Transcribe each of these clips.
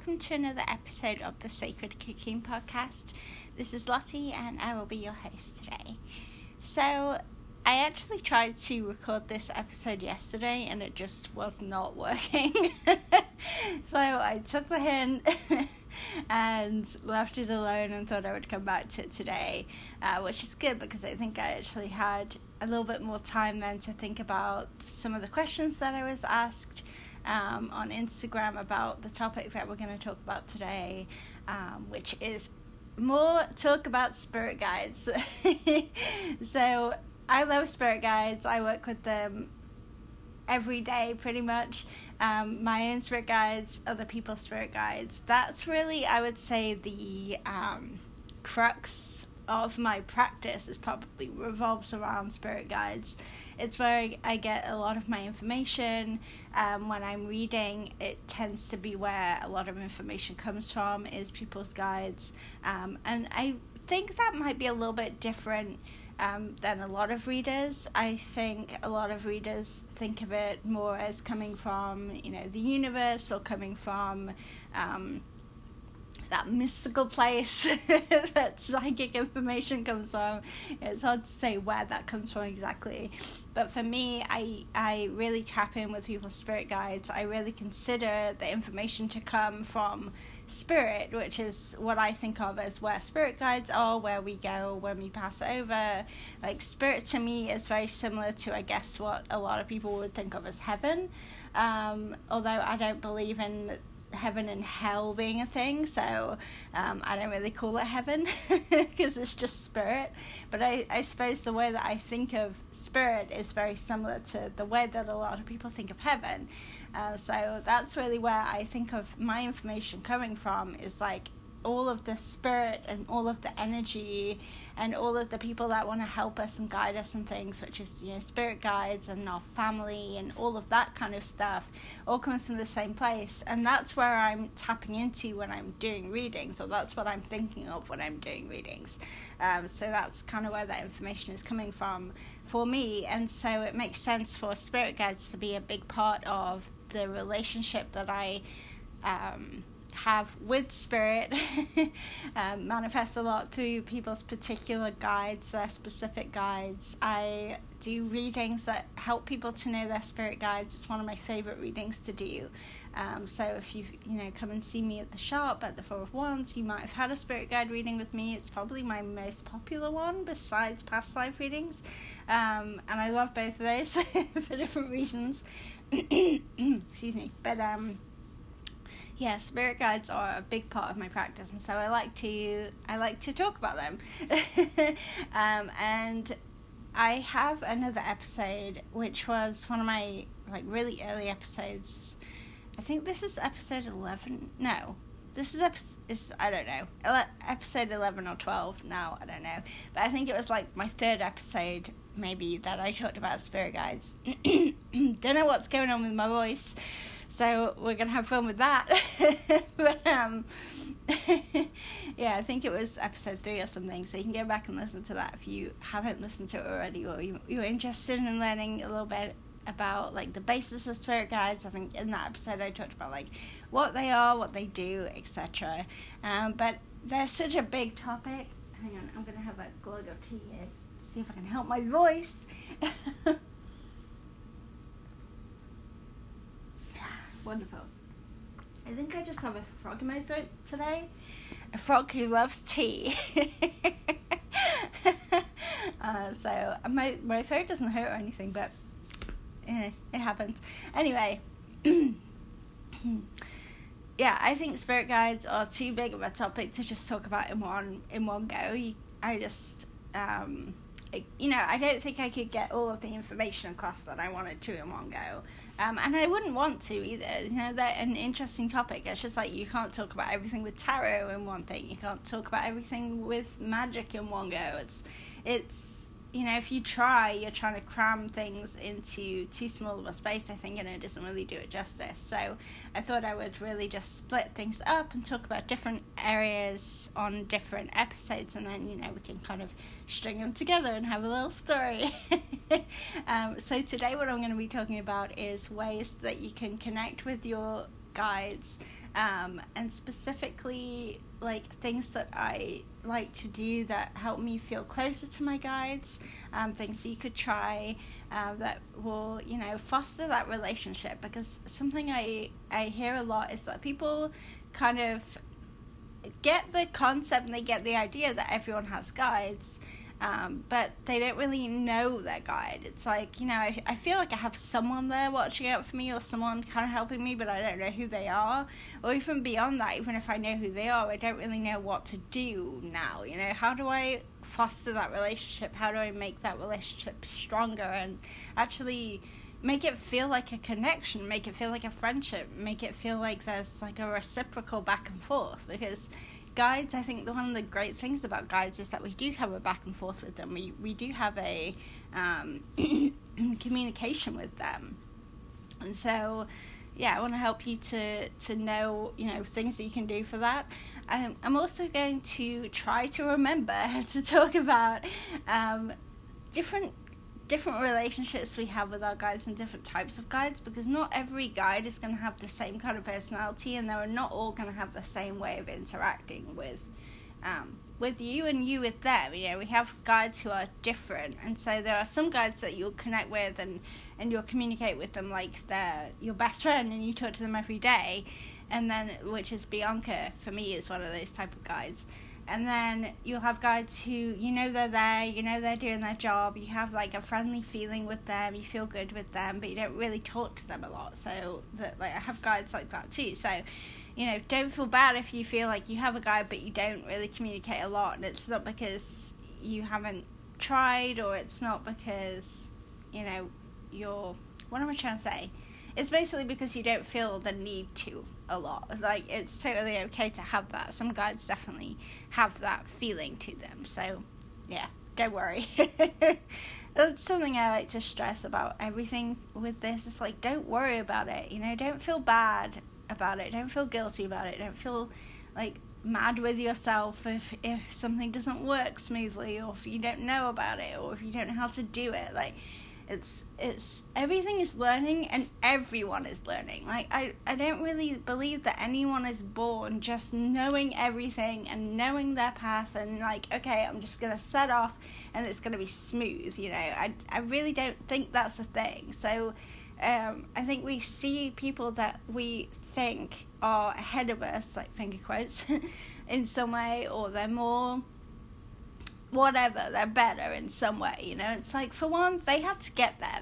welcome to another episode of the Sacred Cocoon Podcast. This is Lottie and I will be your host today. So, I actually tried to record this episode yesterday and it just was not working. So I took the hint and left it alone and thought I would come back to it today, which is good because I think I actually had a little bit more time then to think about some of the questions that I was asked on Instagram about the topic that we're going to talk about today, which is more talk about spirit guides. So I love spirit guides. I work with them every day pretty much. My own spirit guides, other people's spirit guides. That's really, I would say, the crux of my practice is probably revolves around spirit guides. It's where I get a lot of my information. When I'm reading, it tends to be where a lot of information comes from, is people's guides. And I think that might be a little bit different than a lot of readers. I think a lot of readers think of it more as coming from, the universe, or coming from that mystical place that psychic information comes from. It's hard to say where that comes from exactly. But for me, I really tap in with people's spirit guides. I really consider the information to come from spirit, which is what I think of as where spirit guides are, where we go when we pass over. Like, spirit to me is very similar to, I guess, what a lot of people would think of as heaven. Although I don't believe in heaven and hell being a thing, so I don't really call it heaven because it's just spirit. But I suppose the way that I think of spirit is very similar to the way that a lot of people think of heaven. So that's really where I think of my information coming from, is like all of the spirit and all of the energy and all of the people that want to help us and guide us and things, which is, spirit guides and our family and all of that kind of stuff, all comes from the same place. And that's where I'm tapping into when I'm doing readings, or that's what I'm thinking of when I'm doing readings. So that's kind of where that information is coming from for me. And so it makes sense for spirit guides to be a big part of the relationship that I have with spirit. Manifest a lot through people's particular guides, their specific guides. I do readings that help people to know their spirit guides. It's one of my favorite readings to do. So if you come and see me at the shop at the Four of Wands, you might have had a spirit guide reading with me. It's probably my most popular one besides past life readings, and I love both of those for different reasons. Excuse me. But yeah, spirit guides are a big part of my practice, and so I like to talk about them. And I have another episode, which was one of my really early episodes. I think this is episode 11. No, this is I don't know, episode 11 or 12 now, I don't know. But I think it was my third episode, maybe, that I talked about spirit guides. Don't know what's going on with my voice, so we're going to have fun with that. But, yeah, I think it was episode 3 or something, so you can go back and listen to that if you haven't listened to it already, or you're interested in learning a little bit about the basis of spirit guides. I think in that episode I talked about what they are, what they do, etc. But they're such a big topic. Hang on, I'm going to have a glug of tea here, see if I can help my voice. Wonderful. I think I just have a frog in my throat today. A frog who loves tea. So my throat doesn't hurt or anything, but it happens. Anyway, yeah, I think spirit guides are too big of a topic to just talk about in one go. I just I don't think I could get all of the information across that I wanted to in one go. And I wouldn't want to either. They're an interesting topic. It's just you can't talk about everything with tarot in one thing. You can't talk about everything with magic in one go. It's if you try, you're trying to cram things into too small of a space, I think, and it doesn't really do it justice. So I thought I would really just split things up and talk about different areas on different episodes, and then, we can kind of string them together and have a little story. So today what I'm going to be talking about is ways that you can connect with your guides and specifically like things that I like to do that help me feel closer to my guides, things you could try that will, you know, foster that relationship. Because something I hear a lot is that people kind of get the concept and they get the idea that everyone has guides, but they don't really know their guide. It's like, you know, I feel like I have someone there watching out for me, or someone kind of helping me, but I don't know who they are. Or even beyond that, even if I know who they are, I don't really know what to do now. You know, how do I foster that relationship? How do I make that relationship stronger and actually make it feel like a connection, make it feel like a friendship, make it feel like there's like a reciprocal back and forth? Because guides, I think one of the great things about guides is that we do have a back and forth with them. We do have a communication with them. And so, yeah, I want to help you to know, you know, things that you can do for that. I'm also going to try to remember to talk about different relationships we have with our guides and different types of guides, because not every guide is going to have the same kind of personality, and they're not all going to have the same way of interacting with you and you with them. You know, we have guides who are different, and so there are some guides that you'll connect with and you'll communicate with them like they're your best friend and you talk to them every day, and then, which is Bianca for me, is one of those type of guides. And then you'll have guides who, you know, they're there, you know, they're doing their job, you have like a friendly feeling with them, you feel good with them, but you don't really talk to them a lot. So that, like, I have guides like that too. So, you know, don't feel bad if you feel like you have a guide but you don't really communicate a lot, and it's not because you haven't tried, or it's not because, you know, what am I trying to say? It's basically because you don't feel the need to a lot. Like, it's totally okay to have that. Some guides definitely have that feeling to them. So, yeah, don't worry. That's something I like to stress about everything with this. It's like, don't worry about it. You know, don't feel bad about it. Don't feel guilty about it. Don't feel like mad with yourself if something doesn't work smoothly, or if you don't know about it, or if you don't know how to do it. Like, it's everything is learning, and everyone is learning. Like, I don't really believe that anyone is born just knowing everything and knowing their path and like, okay, I'm just gonna set off and it's gonna be smooth. You know, I really don't think that's a thing. So I think we see people that we think are ahead of us, like finger quotes, in some way, or they're more whatever, they're better in some way. You know, it's like, for one, they had to get there.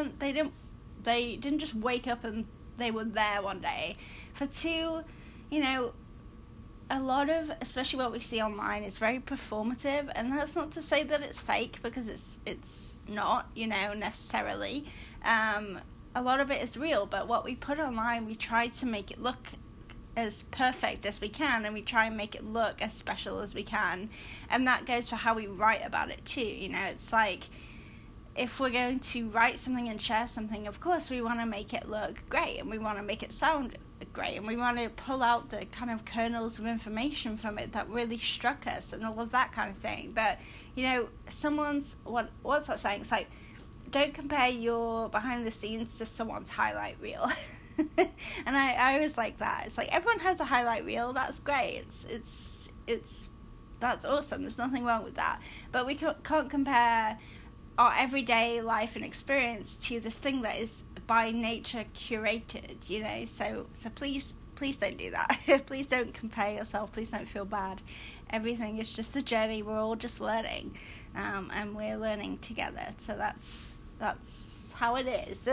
They didn't just wake up and they were there one day. For two, you know, a lot of, especially what we see online, is very performative, and that's not to say that it's fake, because it's not, you know, necessarily. A lot of it is real, but what we put online, we try to make it look as perfect as we can, and we try and make it look as special as we can. And that goes for how we write about it too. You know, it's like, if we're going to write something and share something, of course we want to make it look great, and we want to make it sound great, and we want to pull out the kind of kernels of information from it that really struck us and all of that kind of thing. But, you know, what's that saying? It's like, don't compare your behind the scenes to someone's highlight reel. And I always like that. It's like, everyone has a highlight reel. That's great. It's that's awesome. There's nothing wrong with that. But we can't compare our everyday life and experience to this thing that is by nature curated. You know. So please don't do that. Please don't compare yourself. Please don't feel bad. Everything is just a journey. We're all just learning, and we're learning together. So that's how it is.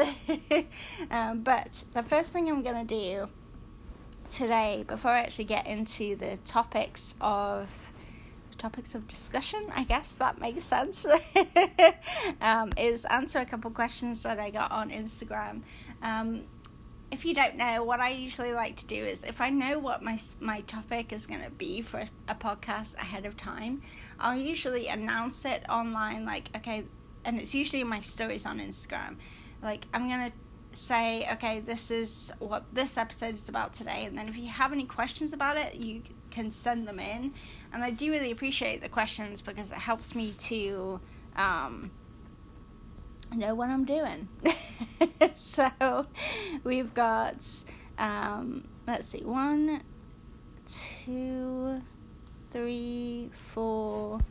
But the first thing I'm going to do today, before I actually get into the topics of discussion, I guess that makes sense, is answer a couple questions that I got on Instagram. If you don't know, what I usually like to do is, if I know what my topic is going to be for a podcast ahead of time, I'll usually announce it online, like, okay, and it's usually in my stories on Instagram. Like, I'm going to say, okay, this is what this episode is about today, and then if you have any questions about it, you can send them in. And I do really appreciate the questions, because it helps me to know what I'm doing. So we've got let's see, 1, 2, 3, 4,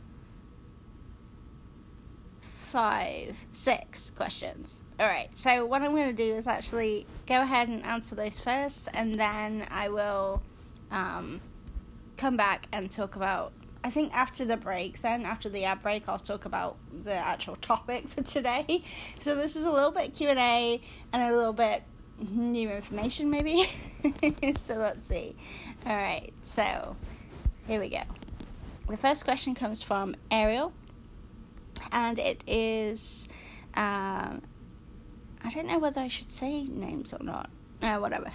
5, 6 questions. Alright, so what I'm going to do is actually go ahead and answer those first, and then I will come back and talk about, I think after the break, then after the ad break, I'll talk about the actual topic for today. So this is a little bit Q&A and a little bit new information maybe. So let's see. Alright, so here we go. The first question comes from Ariel, and it is, I don't know whether I should say names or not. Whatever.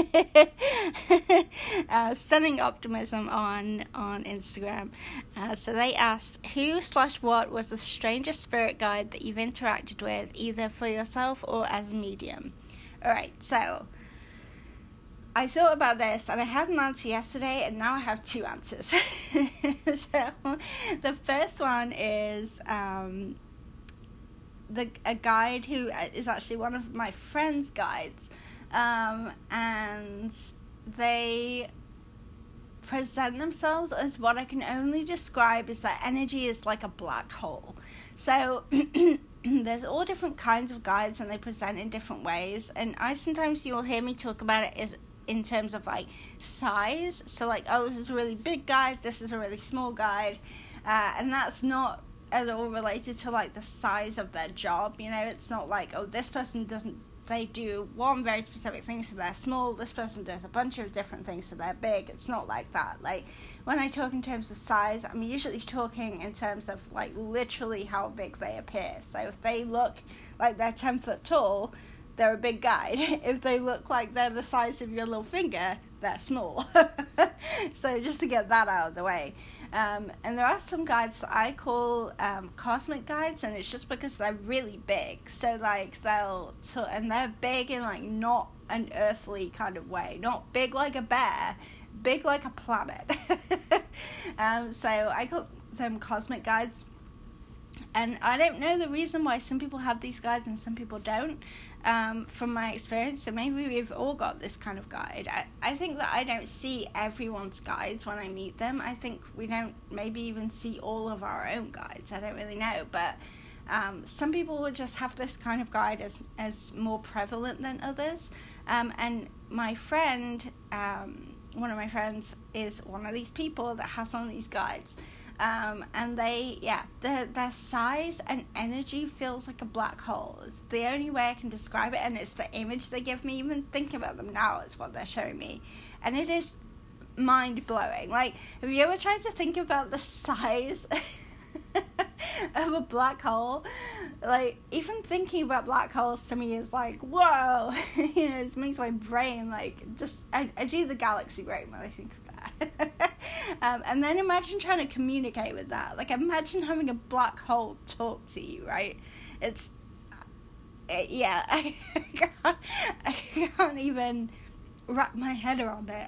Stunning Optimism on Instagram. So they asked, who/what was the strangest spirit guide that you've interacted with, either for yourself or as a medium? Alright, so I thought about this, and I had an answer yesterday, and now I have 2 answers. So the first one is a guide who is actually one of my friend's guides. And they present themselves as what I can only describe as that energy is like a black hole. So there's all different kinds of guides, and they present in different ways. And sometimes you'll hear me talk about it as in terms of like size. So like, oh, this is a really big guide, this is a really small guide, and that's not at all related to like the size of their job. You know, it's not like, oh, this person they do one very specific thing, so they're small. This person does a bunch of different things, so they're big. It's not like that. Like, when I talk in terms of size, I'm usually talking in terms of, like, literally how big they appear. So if they look like they're 10 foot tall, they're a big guide. If they look like they're the size of your little finger, they're small. So just to get that out of the way. And there are some guides that I call cosmic guides, and it's just because they're really big. So like and they're big in like not an earthly kind of way, not big like a bear, big like a planet. So I call them cosmic guides. And I don't know the reason why some people have these guides and some people don't. From my experience, so maybe we've all got this kind of guide. I think that I don't see everyone's guides when I meet them. I think we don't maybe even see all of our own guides. I don't really know, but some people will just have this kind of guide as more prevalent than others. And my friend, one of my friends, is one of these people that has one of these guides. And their size and energy feels like a black hole. It's the only way I can describe it, and it's the image they give me. Even thinking about them now is what they're showing me, and it is mind-blowing. Like, have you ever tried to think about the size of a black hole? Like, even thinking about black holes to me is like, whoa. You know, it makes my brain like just I do the galaxy brain when I think of that. And then imagine trying to communicate with that. Like, imagine having a black hole talk to you, right? I can't even wrap my head around it.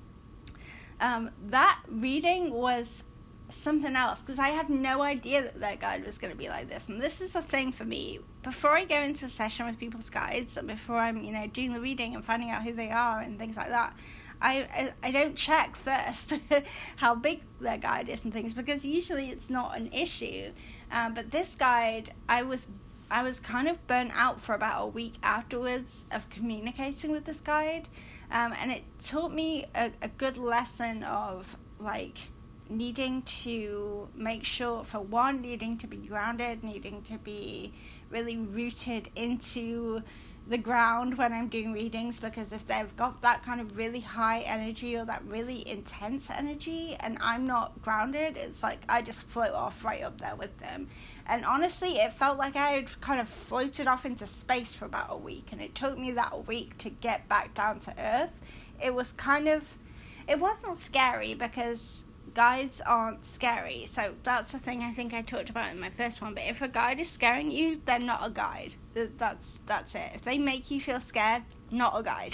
That reading was something else, because I had no idea that guide was going to be like this. And this is a thing for me. Before I go into a session with people's guides, and before I'm, doing the reading and finding out who they are and things like that, I don't check first how big their guide is and things, because usually it's not an issue. But this guide, I was kind of burnt out for about a week afterwards of communicating with this guide, and it taught me a good lesson of like needing to make sure, for one, needing to be grounded, needing to be really rooted into the ground when I'm doing readings, because if they've got that kind of really high energy or that really intense energy and I'm not grounded, it's like I just float off right up there with them. And honestly, it felt like I had kind of floated off into space for about a week, and it took me that week to get back down to earth. It wasn't scary, because guides aren't scary, so that's the thing I think I talked about in my first one. But if a guide is scaring you, they're not a guide. That's it. If they make you feel scared, not a guide.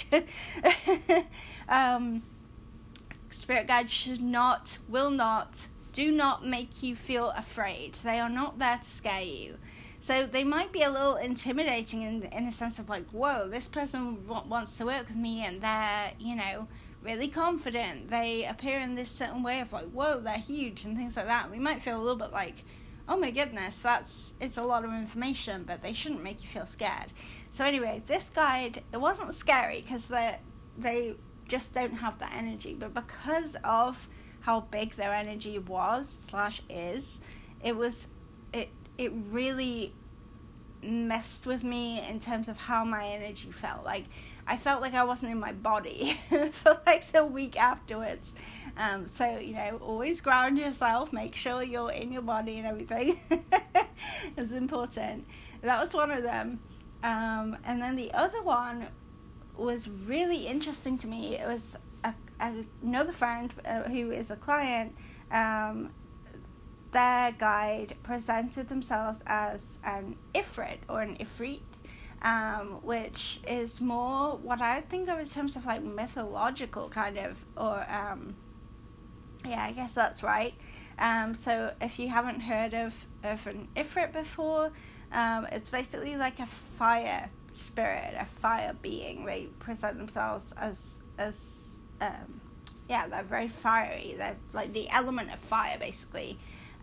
Spirit guides do not make you feel afraid. They are not there to scare you. So they might be a little intimidating in a sense of like, whoa, this person wants to work with me, and they're, really confident. They appear in this certain way of like, whoa, they're huge and things like that. We might feel a little bit like, oh my goodness, it's a lot of information, but they shouldn't make you feel scared. So anyway, this guide, it wasn't scary because they just don't have that energy, but because of how big their energy was/is, it really messed with me in terms of how my energy felt. Like, I felt like I wasn't in my body for like the week afterwards. So, always ground yourself, make sure you're in your body and everything. It's important. That was one of them. And then the other one was really interesting to me. It was another friend who is a client. Their guide presented themselves as an Ifrit or an Ifrit, which is more what I would think of in terms of like mythological kind of, or I guess that's right. So if you haven't heard of an Ifrit before, it's basically like a fire spirit, a fire being. They present themselves as they're very fiery. They're like the element of fire, basically.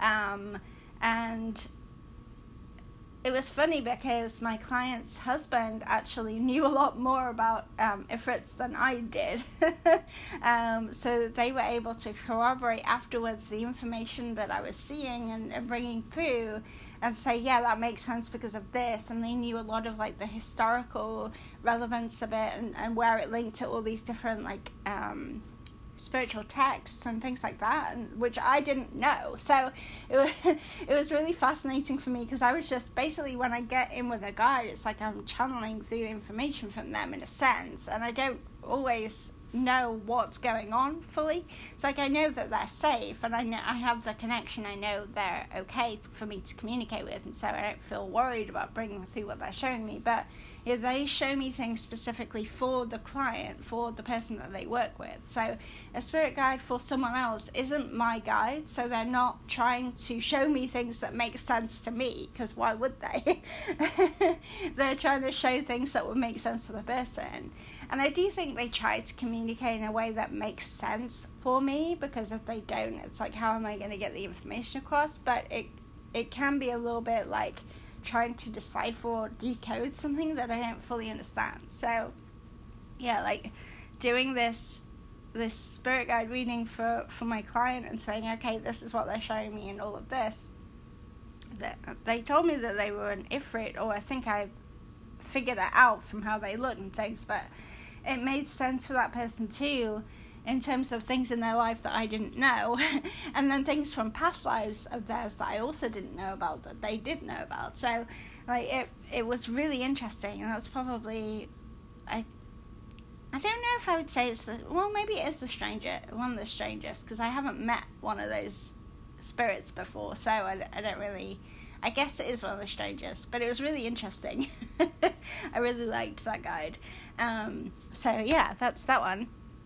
And it was funny because my client's husband actually knew a lot more about Ifrits than I did. So they were able to corroborate afterwards the information that I was seeing and bringing through, and say, yeah, that makes sense because of this. And they knew a lot of like the historical relevance of it and where it linked to all these different like spiritual texts and things like that, which I didn't know. So it was really fascinating for me, because I was just basically, when I get in with a guide, it's like I'm channeling through the information from them in a sense, and I don't always know what's going on fully. It's like I know that they're safe, and I know I have the connection. I know they're okay for me to communicate with, and so I don't feel worried about bringing through what they're showing me. But if they show me things specifically for the client, for the person that they work with. So a spirit guide for someone else isn't my guide, so they're not trying to show me things that make sense to me, because why would they? They're trying to show things that would make sense to the person. And I do think they try to communicate in a way that makes sense for me, because if they don't, it's like, how am I going to get the information across? But it can be a little bit like trying to decipher or decode something that I don't fully understand. So yeah, like doing this spirit guide reading for my client and saying, okay, this is what they're showing me and all of this. They told me that they were an Ifrit, or I think I figured it out from how they look and things, but it made sense for that person too, in terms of things in their life that I didn't know, and then things from past lives of theirs that I also didn't know about, that they did know about. So like it was really interesting, and that's probably, I don't know if I would say it's maybe it is one of the strangest, because I haven't met one of those spirits before, so I don't really, I guess it is one of the strangest, but it was really interesting. I really liked that guide. So yeah, that's that one.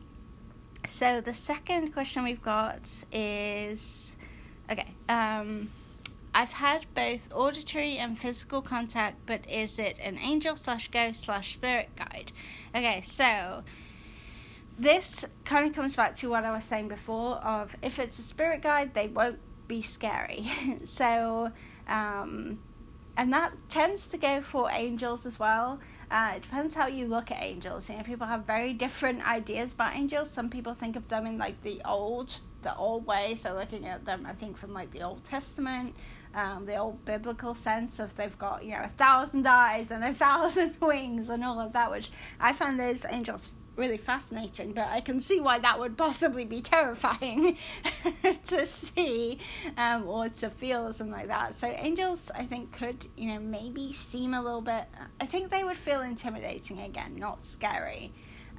So the second question we've got is, okay, I've had both auditory and physical contact, but is it an angel/ghost/spirit guide? Okay, so this kind of comes back to what I was saying before, of if it's a spirit guide, they won't be scary. So, and that tends to go for angels as well. It depends how you look at angels. People have very different ideas about angels. Some people think of them in like the old way, so looking at them, I think, from like the Old Testament, the old biblical sense of they've got 1,000 eyes and 1,000 wings and all of that, which I find those angels really fascinating, but I can see why that would possibly be terrifying to see or to feel, or something like that. So angels, I think, could maybe seem a little bit, I think they would feel intimidating again, not scary,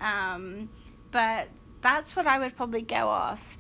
but that's what I would probably go off.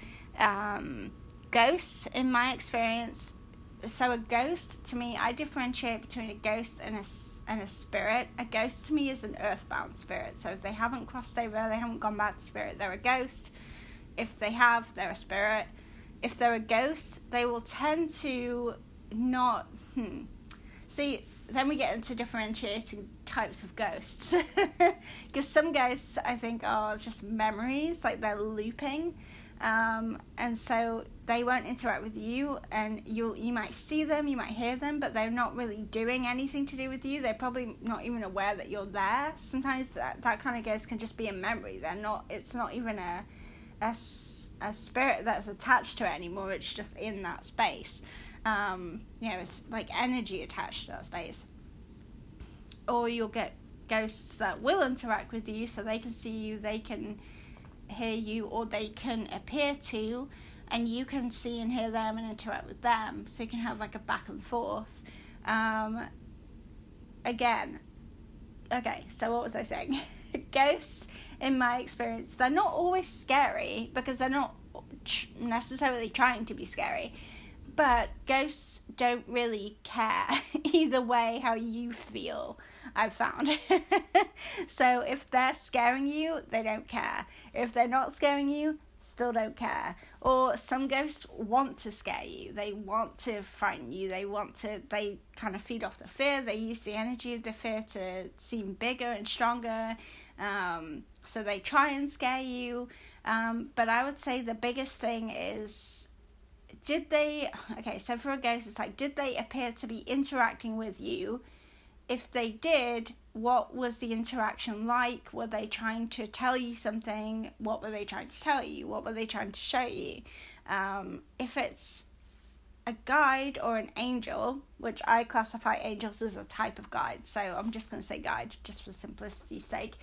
Ghosts, in my experience, so a ghost, to me, I differentiate between a ghost and a spirit. A ghost to me is an earthbound spirit. So if they haven't crossed over, they haven't gone back to spirit, they're a ghost. If they have, they're a spirit. If they're a ghost, they will tend to not... See, then we get into differentiating types of ghosts. Because some ghosts, I think, are just memories, like they're looping. And so they won't interact with you, and you might see them, you might hear them, but they're not really doing anything to do with you. They're probably not even aware that you're there. Sometimes that kind of ghost can just be a memory. It's not even a spirit that's attached to it anymore. It's just in that space. It's like energy attached to that space. Or you'll get ghosts that will interact with you, so they can see you, they can hear you, or they can appear to, and you can see and hear them and interact with them, so you can have like a back and forth. Again, okay, so what was I saying? Ghosts, in my experience, they're not always scary because they're not necessarily trying to be scary, but ghosts don't really care either way how you feel, I've found. So if they're scaring you, they don't care. If they're not scaring you, still don't care. Or some ghosts want to scare you. They want to frighten you. They kind of feed off the fear. They use the energy of the fear to seem bigger and stronger. So they try and scare you. But I would say the biggest thing is, so for a ghost, it's like, did they appear to be interacting with you? If they did, what was the interaction like? Were they trying to tell you something? What were they trying to tell you? What were they trying to show you? If it's a guide or an angel, which I classify angels as a type of guide, so I'm just going to say guide just for simplicity's sake.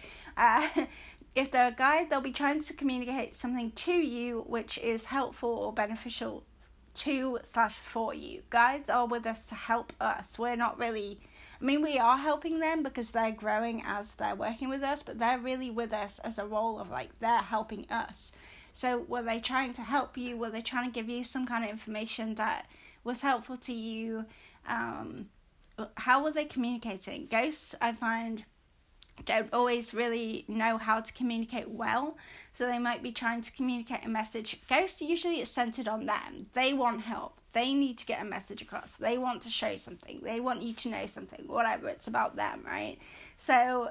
If they're a guide, they'll be trying to communicate something to you which is helpful or beneficial to/for you. Guides are with us to help us. We're not really, we are helping them because they're growing as they're working with us, but they're really with us as a role of like, they're helping us. So were they trying to help you? Were they trying to give you some kind of information that was helpful to you? How were they communicating? Ghosts, I find, don't always really know how to communicate well, so they might be trying to communicate a message. Ghosts, usually it's centered on them. They want help. They need to get a message across. They want to show something. They want you to know something. Whatever, it's about them, right? So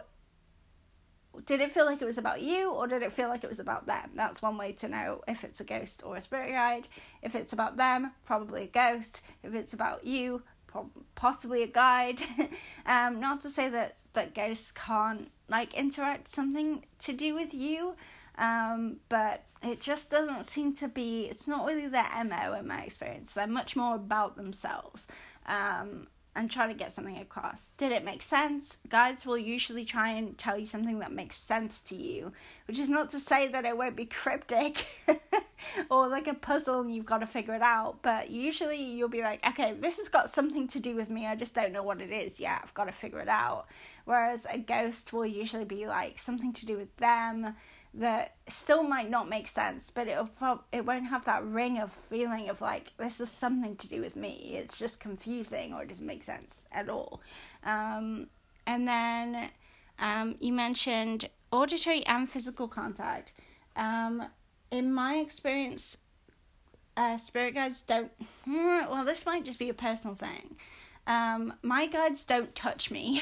did it feel like it was about you, or did it feel like it was about them? That's one way to know if it's a ghost or a spirit guide. If it's about them, probably a ghost. If it's about you, possibly a guide. Not to say that ghosts can't interact something to do with you, but it just doesn't seem to be, it's not really their MO in my experience. They're much more about themselves and trying to get something across. Did it make sense? Guides will usually try and tell you something that makes sense to you, which is not to say that it won't be cryptic or like a puzzle and you've got to figure it out, but usually you'll be like, okay, this has got something to do with me, I just don't know what it is yet, I've got to figure it out. Whereas a ghost will usually be like something to do with them that still might not make sense, but it won't have that ring of feeling of like, this is something to do with me. It's just confusing, or it doesn't make sense at all. And then you mentioned auditory and physical contact. In my experience, spirit guides don't, well, this might just be a personal thing. My guides don't touch me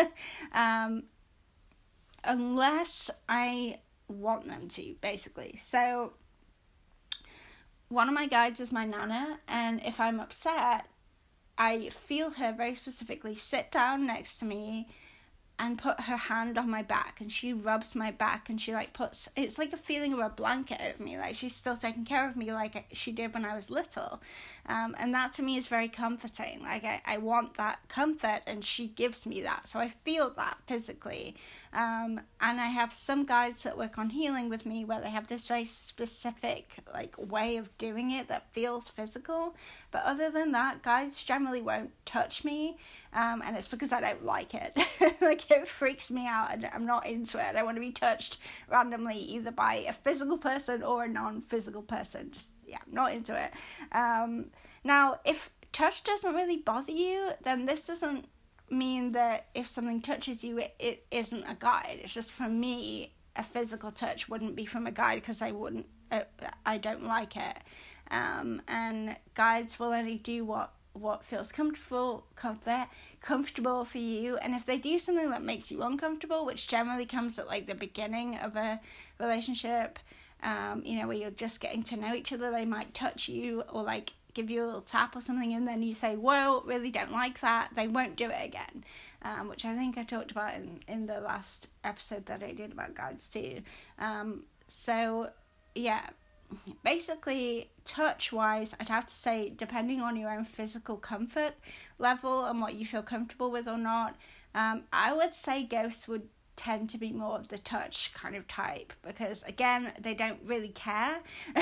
unless I want them to, basically. So one of my guides is my nana, and if I'm upset, I feel her very specifically sit down next to me and put her hand on my back, and she rubs my back, and she puts, it's like a feeling of a blanket over me, like she's still taking care of me like she did when I was little, and that to me is very comforting. Like I want that comfort, and she gives me that, so I feel that physically. And I have some guides that work on healing with me where they have this very specific way of doing it that feels physical, but other than that, guides generally won't touch me. And it's because I don't like it. It freaks me out, and I'm not into it. I don't want to be touched randomly either by a physical person or a non-physical person. I'm not into it. Now, if touch doesn't really bother you, then this doesn't mean that if something touches you, it isn't a guide. It's just, for me, a physical touch wouldn't be from a guide because I don't like it. And guides will only do what what feels comfortable for you. And if they do something that makes you uncomfortable, which generally comes at like the beginning of a relationship, where you're just getting to know each other, they might touch you or like give you a little tap or something, and then you say, whoa, really don't like that, they won't do it again, which I think I talked about in the last episode that I did about guides too. So yeah, basically touch wise, I'd have to say, depending on your own physical comfort level and what you feel comfortable with or not, I would say ghosts would tend to be more of the touch kind of type, because again, they don't really care.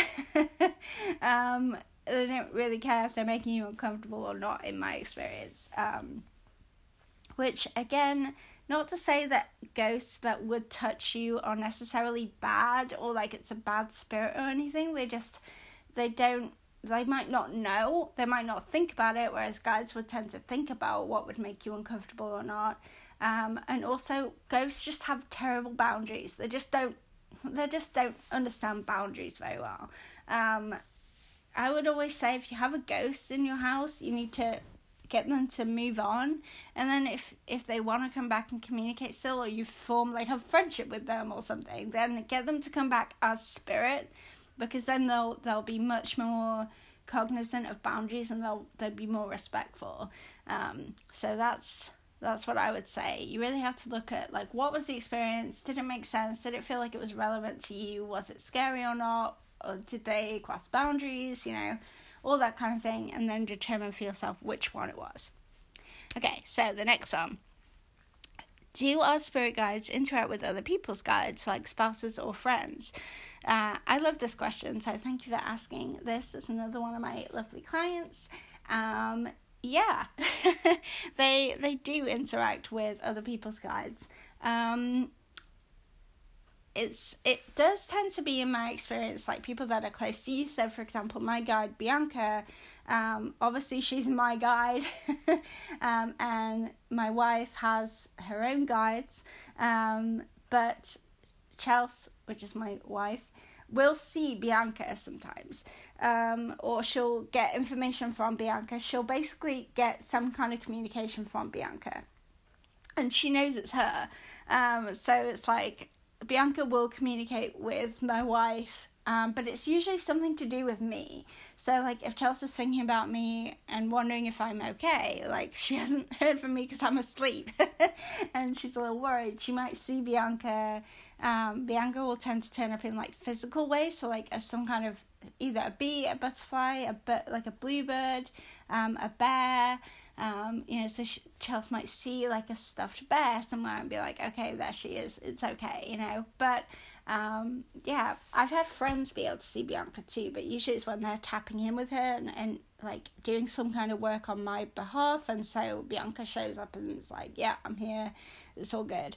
They don't really care if they're making you uncomfortable or not, in my experience. Which, again, not to say that ghosts that would touch you are necessarily bad or like it's a bad spirit or anything. They might not know, they might not think about it, whereas guides would tend to think about what would make you uncomfortable or not. And also, ghosts just have terrible boundaries. They just don't understand boundaries very well. I would always say, if you have a ghost in your house, you need to get them to move on, and then if they want to come back and communicate still, or you form like a friendship with them or something, then get them to come back as spirit, because then they'll be much more cognizant of boundaries, and they'll be more respectful. So that's what I would say. You really have to look at like, what was the experience? Did it make sense? Did it feel like it was relevant to you? Was it scary or not? Or did they cross boundaries? All that kind of thing, and then determine for yourself which one it was. Okay, so the next one. Do our spirit guides interact with other people's guides, like spouses or friends? I love this question, so thank you for asking this. It's another one of my lovely clients. Yeah, they do interact with other people's guides. It does tend to be, in my experience, like people that are close to you. So, for example, my guide, Bianca, obviously she's my guide, and my wife has her own guides, but Chelsea, which is my wife, will see Bianca sometimes, or she'll get information from Bianca. She'll basically get some kind of communication from Bianca, and she knows it's her. So it's like, Bianca will communicate with my wife, but it's usually something to do with me. So, like, if Chelsea's thinking about me and wondering if I'm okay, like, she hasn't heard from me because I'm asleep, and she's a little worried, she might see Bianca. Bianca will tend to turn up in, like, physical ways, so, like, as some kind of, either a bee, a butterfly, like a bluebird, a bear. So Chelsea might see like a stuffed bear somewhere and be like, okay, there she is, it's okay, But, yeah, I've had friends be able to see Bianca too, but usually it's when they're tapping in with her and like doing some kind of work on my behalf, and so Bianca shows up and it's like, yeah, I'm here, it's all good.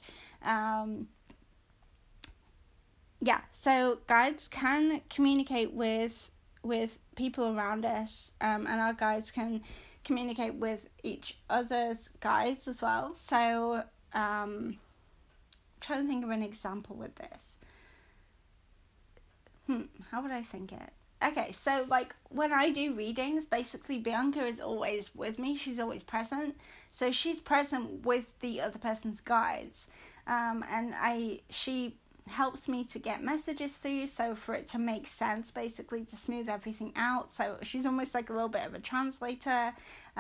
Yeah, so guides can communicate with people around us, and our guides can communicate with each other's guides as well. So I'm trying to think of an example with this. How would I think it? Okay, so like when I do readings, basically Bianca is always with me. She's always present. So she's present with the other person's guides. And she helps me to get messages through, so for it to make sense, basically, to smooth everything out. So she's almost like a little bit of a translator.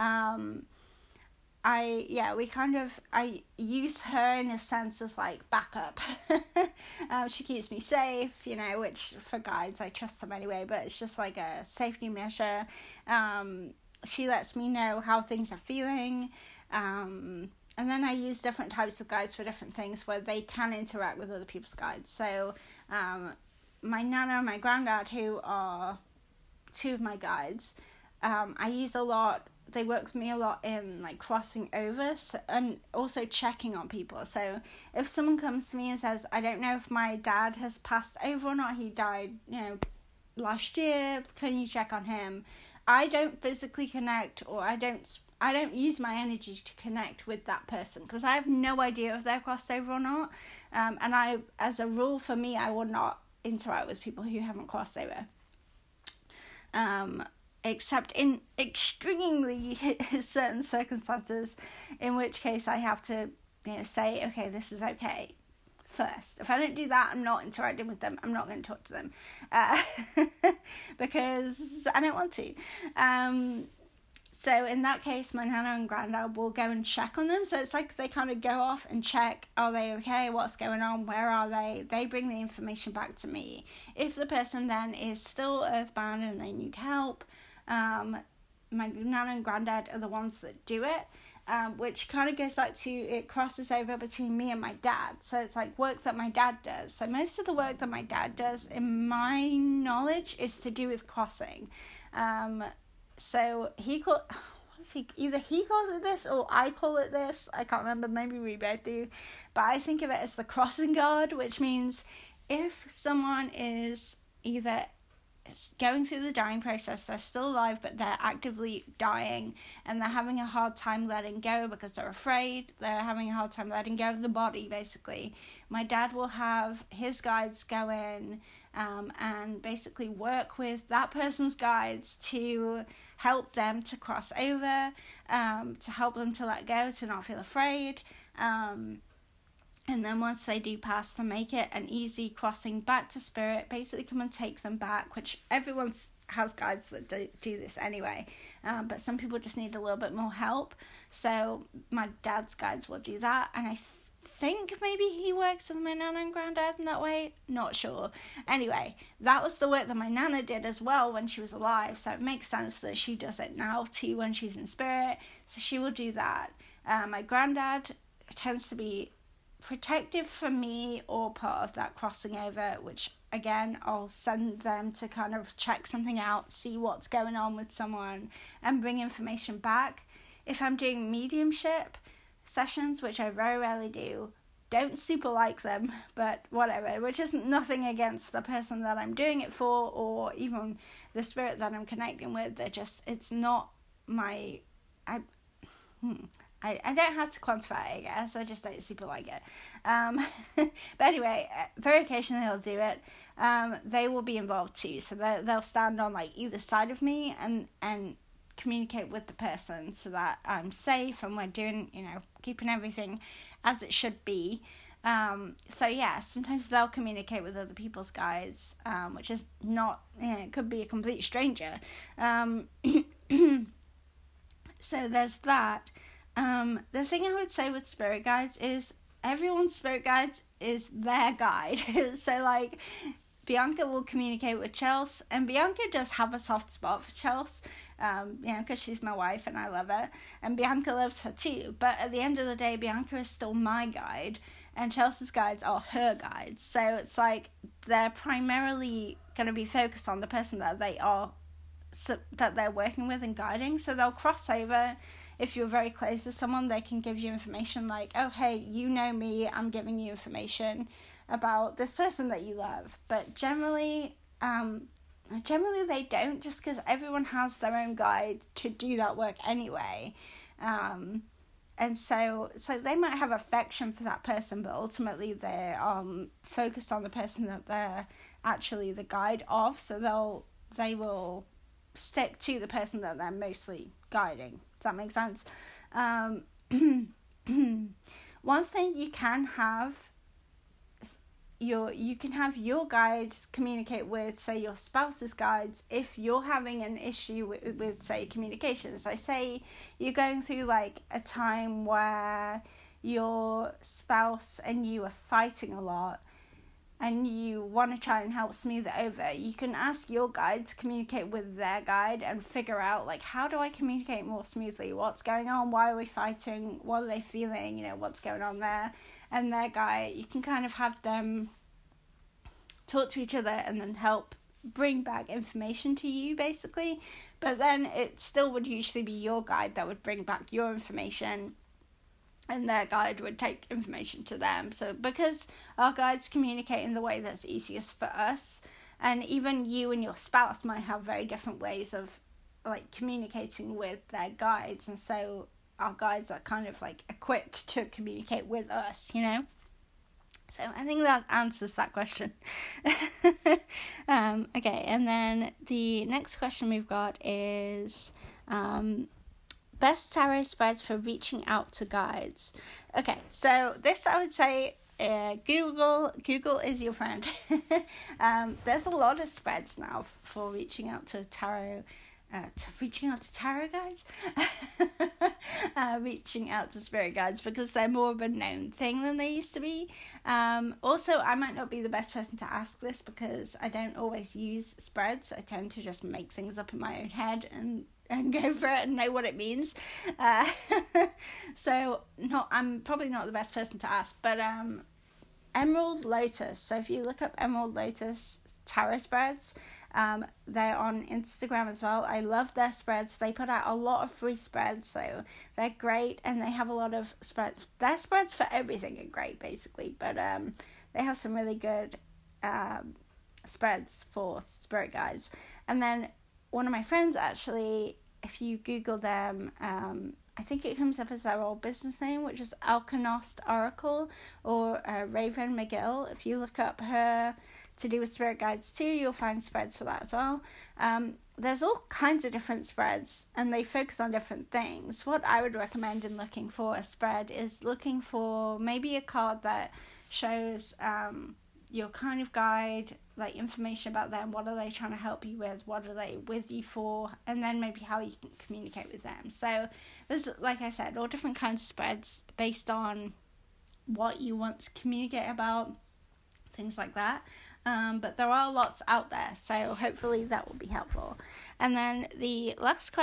I use her in a sense as like backup. She keeps me safe, which for guides, I trust them anyway, but it's just like a safety measure. She lets me know how things are feeling. And then I use different types of guides for different things where they can interact with other people's guides. So my nana and my granddad, who are two of my guides, I use a lot. They work with me a lot in like crossing over and also checking on people. So if someone comes to me and says, I don't know if my dad has passed over or not, he died, last year, can you check on him? I don't physically connect, or I don't use my energy to connect with that person because I have no idea if they're crossed over or not. And as a rule for me, I will not interact with people who haven't crossed over. except in extremely certain circumstances, in which case I have to, say, okay, this is okay first. If I don't do that, I'm not interacting with them. I'm not going to talk to them because I don't want to. So in that case, my nana and granddad will go and check on them. So it's like they kind of go off and check, are they okay? What's going on? Where are they? They bring the information back to me. If the person then is still earthbound and they need help, my nana and granddad are the ones that do it. Which kind of goes back to, it crosses over between me and my dad. So it's like work that my dad does. So most of the work that my dad does, in my knowledge, is to do with crossing. So either he calls it this or I call it this. I can't remember, maybe we both do. But I think of it as the crossing guard, which means if someone is either going through the dying process, they're still alive but they're actively dying and they're having a hard time letting go because they're afraid, they're having a hard time letting go of the body, basically, my dad will have his guides go in and basically work with that person's guides to help them to cross over, to help them to let go, to not feel afraid, and then once they do pass, to make it an easy crossing back to spirit, basically come and take them back, which everyone has guides that do this anyway, but some people just need a little bit more help. So my dad's guides will do that, and I think maybe he works with my nana and granddad in that way, not sure. Anyway, that was the work that my nana did as well when she was alive, so it makes sense that she does it now too when she's in spirit, so she will do that. My granddad tends to be protective for me or part of that crossing over, which again I'll send them to kind of check something out, see what's going on with someone and bring information back. If I'm doing mediumship sessions, which I very rarely do, don't super like them, but whatever, which isn't nothing against the person that I'm doing it for or even the spirit that I'm connecting with. They're just, it's not my, I don't have to quantify it, I guess. I just don't super like it. But anyway, very occasionally I'll do it. They will be involved too. So they'll stand on like either side of me and communicate with the person so that I'm safe and we're doing, keeping everything as it should be. So yeah, sometimes they'll communicate with other people's guides, which is not, it could be a complete stranger. So there's that. The thing I would say with spirit guides is everyone's spirit guides is their guide. So like Bianca will communicate with Chelsea, and Bianca does have a soft spot for Chelsea, because she's my wife and I love her, and Bianca loves her too. But at the end of the day, Bianca is still my guide, and Chelsea's guides are her guides. So it's like they're primarily going to be focused on the person that they're working with and guiding. So they'll cross over. If you're very close to someone, they can give you information like, oh, hey, you know me, I'm giving you information about this person that you love. But generally they don't, just because everyone has their own guide to do that work anyway. And so they might have affection for that person, but ultimately they're focused on the person that they're actually the guide of. So they will stick to the person that they're mostly guiding. Does that make sense? One thing you can have, you can have your guides communicate with, say, your spouse's guides if you're having an issue with say, communications. I say you're going through like a time where your spouse and you are fighting a lot and you want to try and help smooth it over, you can ask your guide to communicate with their guide and figure out, like, how do I communicate more smoothly? What's going on? Why are we fighting? What are they feeling? What's going on there? And their guide, you can kind of have them talk to each other and then help bring back information to you, basically. But then it still would usually be your guide that would bring back your information, and their guide would take information to them. So because our guides communicate in the way that's easiest for us, and even you and your spouse might have very different ways of like communicating with their guides, and so our guides are kind of like equipped to communicate with us, So I think that answers that question. Okay, and then the next question we've got is best tarot spreads for reaching out to guides. Okay, so this I would say Google is your friend. There's a lot of spreads now for reaching out to tarot. Reaching out to tarot guides, reaching out to spirit guides, because they're more of a known thing than they used to be. Also, I might not be the best person to ask this because I don't always use spreads. I tend to just make things up in my own head and go for it and know what it means. So I'm probably not the best person to ask, but Emerald Lotus. So if you look up Emerald Lotus tarot spreads, they're on Instagram as well. I love their spreads. They put out a lot of free spreads, so they're great, and they have a lot of spreads. Their spreads for everything are great, basically, but they have some really good spreads for spirit guides. And then one of my friends, actually, if you Google them, I think it comes up as their old business name, which is Alkenost Oracle, or Raven McGill. If you look up her to do with spirit guides too, you'll find spreads for that as well. There's all kinds of different spreads, and they focus on different things. What I would recommend in looking for a spread is looking for maybe a card that shows your kind of guide, like information about them, what are they trying to help you with, what are they with you for, and then maybe how you can communicate with them. So there's, like I said, all different kinds of spreads based on what you want to communicate about, things like that. But there are lots out there, so hopefully that will be helpful. And then the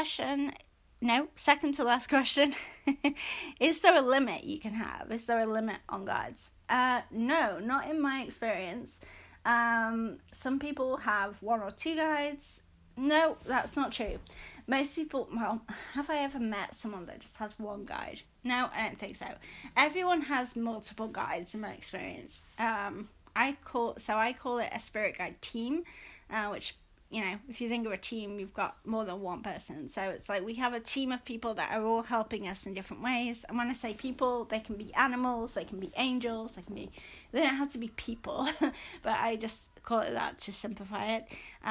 second to last question, is there a limit you can have? Is there a limit on guides? No, not in my experience. Some people have 1 or 2 guides. No, that's not true. Most people, well, have I ever met someone that just has 1 guide? No, I don't think so. Everyone has multiple guides in my experience. I call it a spirit guide team, which, you know, if you think of a team, you've got more than one person. So it's like we have a team of people that are all helping us in different ways. And when I say people, they can be animals, they can be angels, they don't have to be people, but I just call it that to simplify it.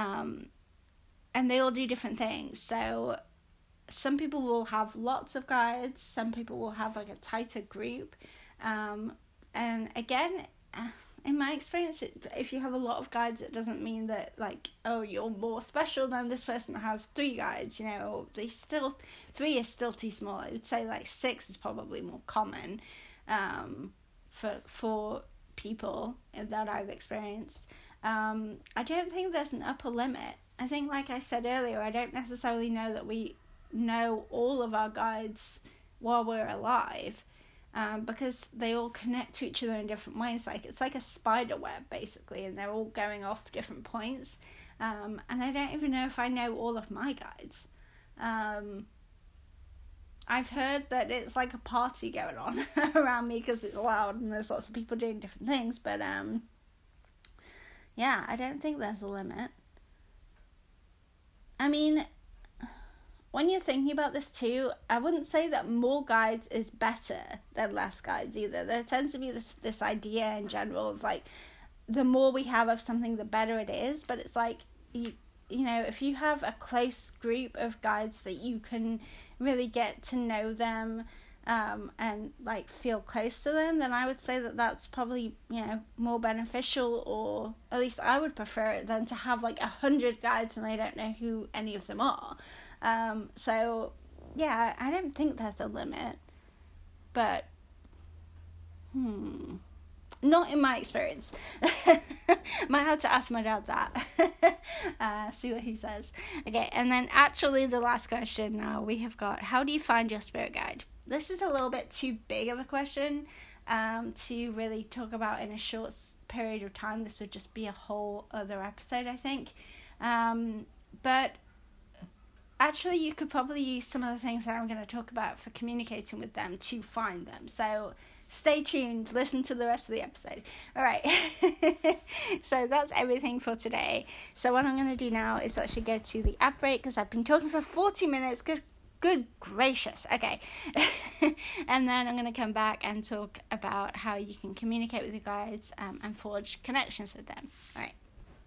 And they all do different things. So some people will have lots of guides, some people will have like a tighter group. And again, in my experience, if you have a lot of guides, it doesn't mean that, like, oh, you're more special than this person that has 3 guides, you know. 3 is still too small. I would say, like, 6 is probably more common for people that I've experienced. I don't think there's an upper limit. I think, like I said earlier, I don't necessarily know that we know all of our guides while we're alive. Because they all connect to each other in different ways. Like, it's like a spider web, basically, and they're all going off different points. And I don't even know if I know all of my guides. I've heard that it's like a party going on around me because it's loud and there's lots of people doing different things. But, yeah, I don't think there's a limit. I mean, when you're thinking about this too, I wouldn't say that more guides is better than less guides either. There tends to be this idea in general of, like, the more we have of something, the better it is. But it's like, you know, if you have a close group of guides that you can really get to know them and, like, feel close to them, then I would say that that's probably, you know, more beneficial, or at least I would prefer it, than to have, like, 100 guides and I don't know who any of them are. So, yeah, I don't think there's a limit, but, not in my experience. Might have to ask my dad that, see what he says. Okay, and then actually the last question now we have got, how do you find your spirit guide? This is a little bit too big of a question, to really talk about in a short period of time. This would just be a whole other episode, I think, but actually, you could probably use some of the things that I'm going to talk about for communicating with them to find them. So stay tuned. Listen to the rest of the episode. All right. So that's everything for today. So what I'm going to do now is actually go to the ad break because I've been talking for 40 minutes. Good Good gracious. Okay. And then I'm going to come back and talk about how you can communicate with your guides and forge connections with them. All right.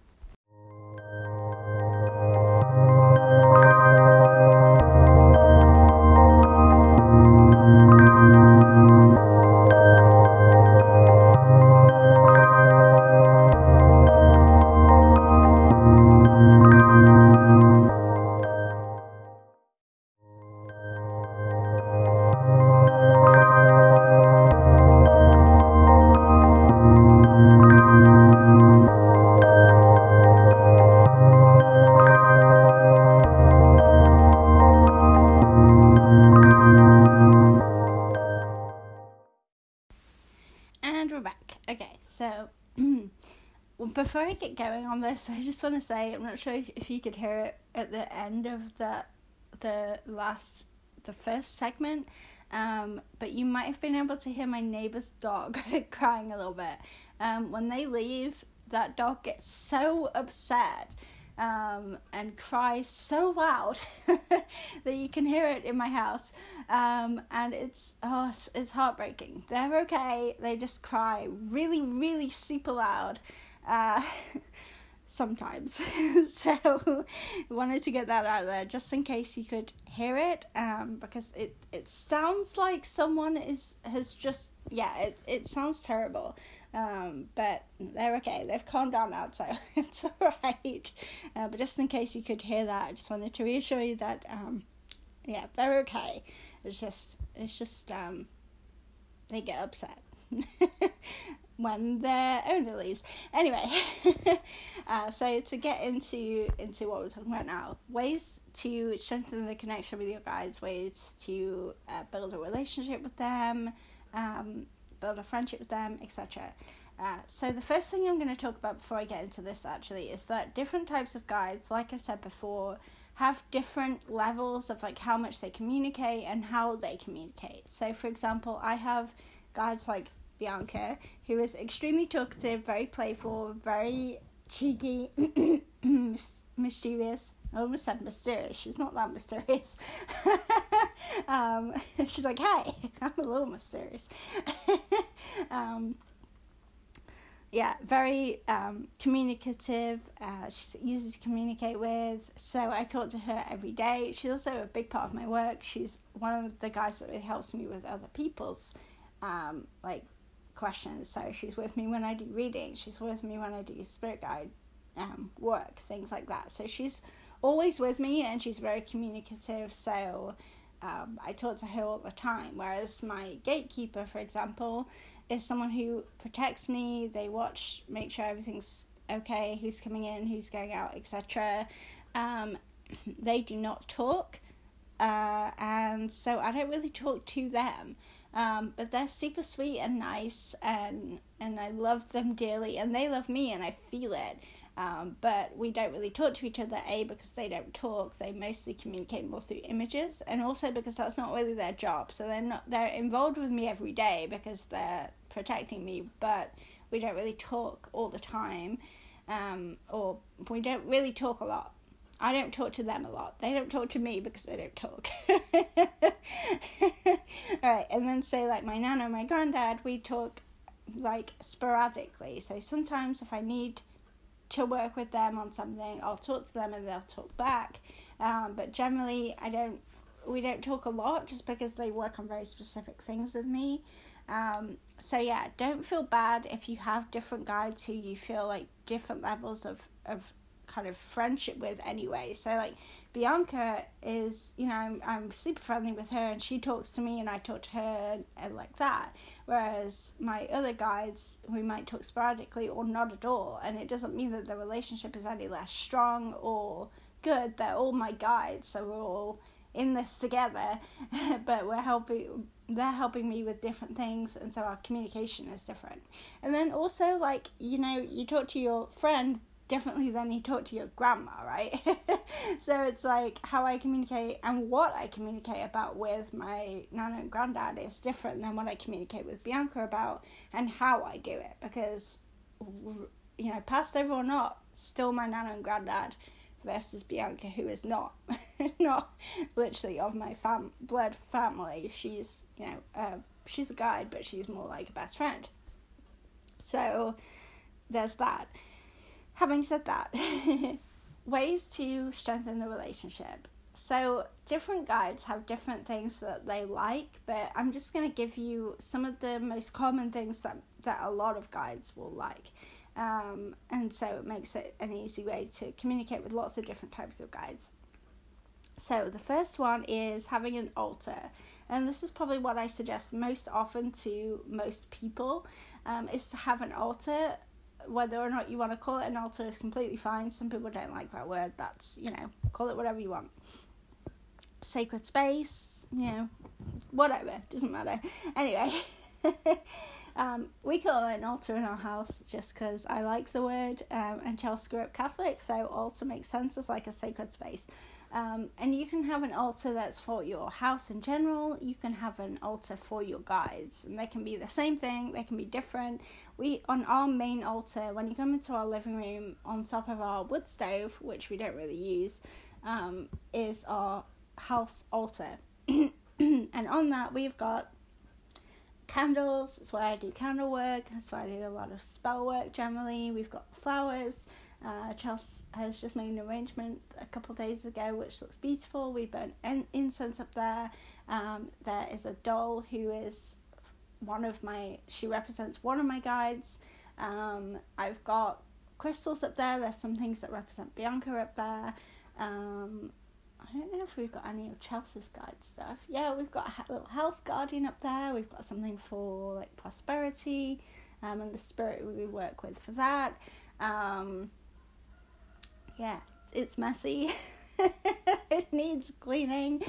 And we're back. Okay, so well, before I get going on this, I just want to say, I'm not sure if you could hear it at the end of the first segment, but you might have been able to hear my neighbour's dog crying a little bit. When they leave, that dog gets so upset and cries so loud that you can hear it in my house, and it's heartbreaking. They're okay, they just cry really, really super loud sometimes. So wanted to get that out there just in case you could hear it, because it sounds like someone has just it sounds terrible. But they're okay. They've calmed down now, so it's all right. But just in case you could hear that, I just wanted to reassure you that, they're okay. It's just they get upset when their owner leaves. Anyway, so to get into what we're talking about now, ways to strengthen the connection with your guides, ways to build a relationship with them, build a friendship with them, etc. So the first thing I'm going to talk about before I get into this actually is that different types of guides, like I said before, have different levels of like how much they communicate and how they communicate. So for example, I have guides like Bianca, who is extremely talkative, very playful, very cheeky, mischievous. I almost said mysterious. She's not that mysterious. She's like, hey, I'm a little mysterious. Very communicative. She's easy to communicate with. So I talk to her every day. She's also a big part of my work. She's one of the guys that really helps me with other people's questions. So she's with me when I do reading. She's with me when I do spirit guide work, things like that. So she's always with me, and she's very communicative. So I talk to her all the time. Whereas my gatekeeper, for example, is someone who protects me. They watch, make sure everything's okay, who's coming in, who's going out, etc. They do not talk, and so I don't really talk to them. But they're super sweet and nice, and I love them dearly, and they love me, and I feel it. But we don't really talk to each other, because they don't talk. They mostly communicate more through images, and also because that's not really their job. So they're involved with me every day because they're protecting me, but we don't really talk all the time, or we don't really talk a lot. I don't talk to them a lot. They don't talk to me because they don't talk. Alright, and then say like my nana and my granddad, we talk like sporadically. So sometimes if I need to work with them on something, I'll talk to them and they'll talk back. But generally we don't talk a lot, just because they work on very specific things with me. So yeah, don't feel bad if you have different guides who you feel like different levels of kind of friendship with anyway. So like Bianca is, I'm super friendly with her, and she talks to me and I talk to her and like that. Whereas my other guides, we might talk sporadically or not at all, and it doesn't mean that the relationship is any less strong or good. They're all my guides, so we're all in this together, but they're helping me with different things, and so our communication is different. And then also, like, you talk to your friend differently than you talk to your grandma, right? So it's like how I communicate and what I communicate about with my nana and granddad is different than what I communicate with Bianca about, and how I do it, because passed over or not, still my nana and granddad versus Bianca, who is not not literally of my blood family. She's, she's a guide, but she's more like a best friend. So there's that. Having said that, ways to strengthen the relationship. So different guides have different things that they like, but I'm just going to give you some of the most common things that a lot of guides will like. And so it makes it an easy way to communicate with lots of different types of guides. So the first one is having an altar. And this is probably what I suggest most often to most people, is to have an altar. Whether or not you want to call it an altar is completely fine. Some people don't like that word. That's, call it whatever you want. Sacred space, whatever, doesn't matter. Anyway, we call it an altar in our house just because I like the word, and Chelsea grew up Catholic, so altar makes sense as like a sacred space. And you can have an altar that's for your house in general. You can have an altar for your guides, and they can be the same thing, they can be different. On our main altar, when you come into our living room, on top of our wood stove, which we don't really use, is our house altar. And on that we've got candles. That's why I do candle work. That's why I do a lot of spell work generally. We've got flowers. Chelsea has just made an arrangement a couple of days ago which looks beautiful. We burn incense up there. There is a doll who is she represents one of my guides. I've got crystals up there. There's some things that represent Bianca up there. I don't know if we've got any of Chelsea's guide stuff. Yeah, we've got a little house guardian up there. We've got something for like prosperity, and the spirit we work with for that. Yeah, it's messy. It needs cleaning.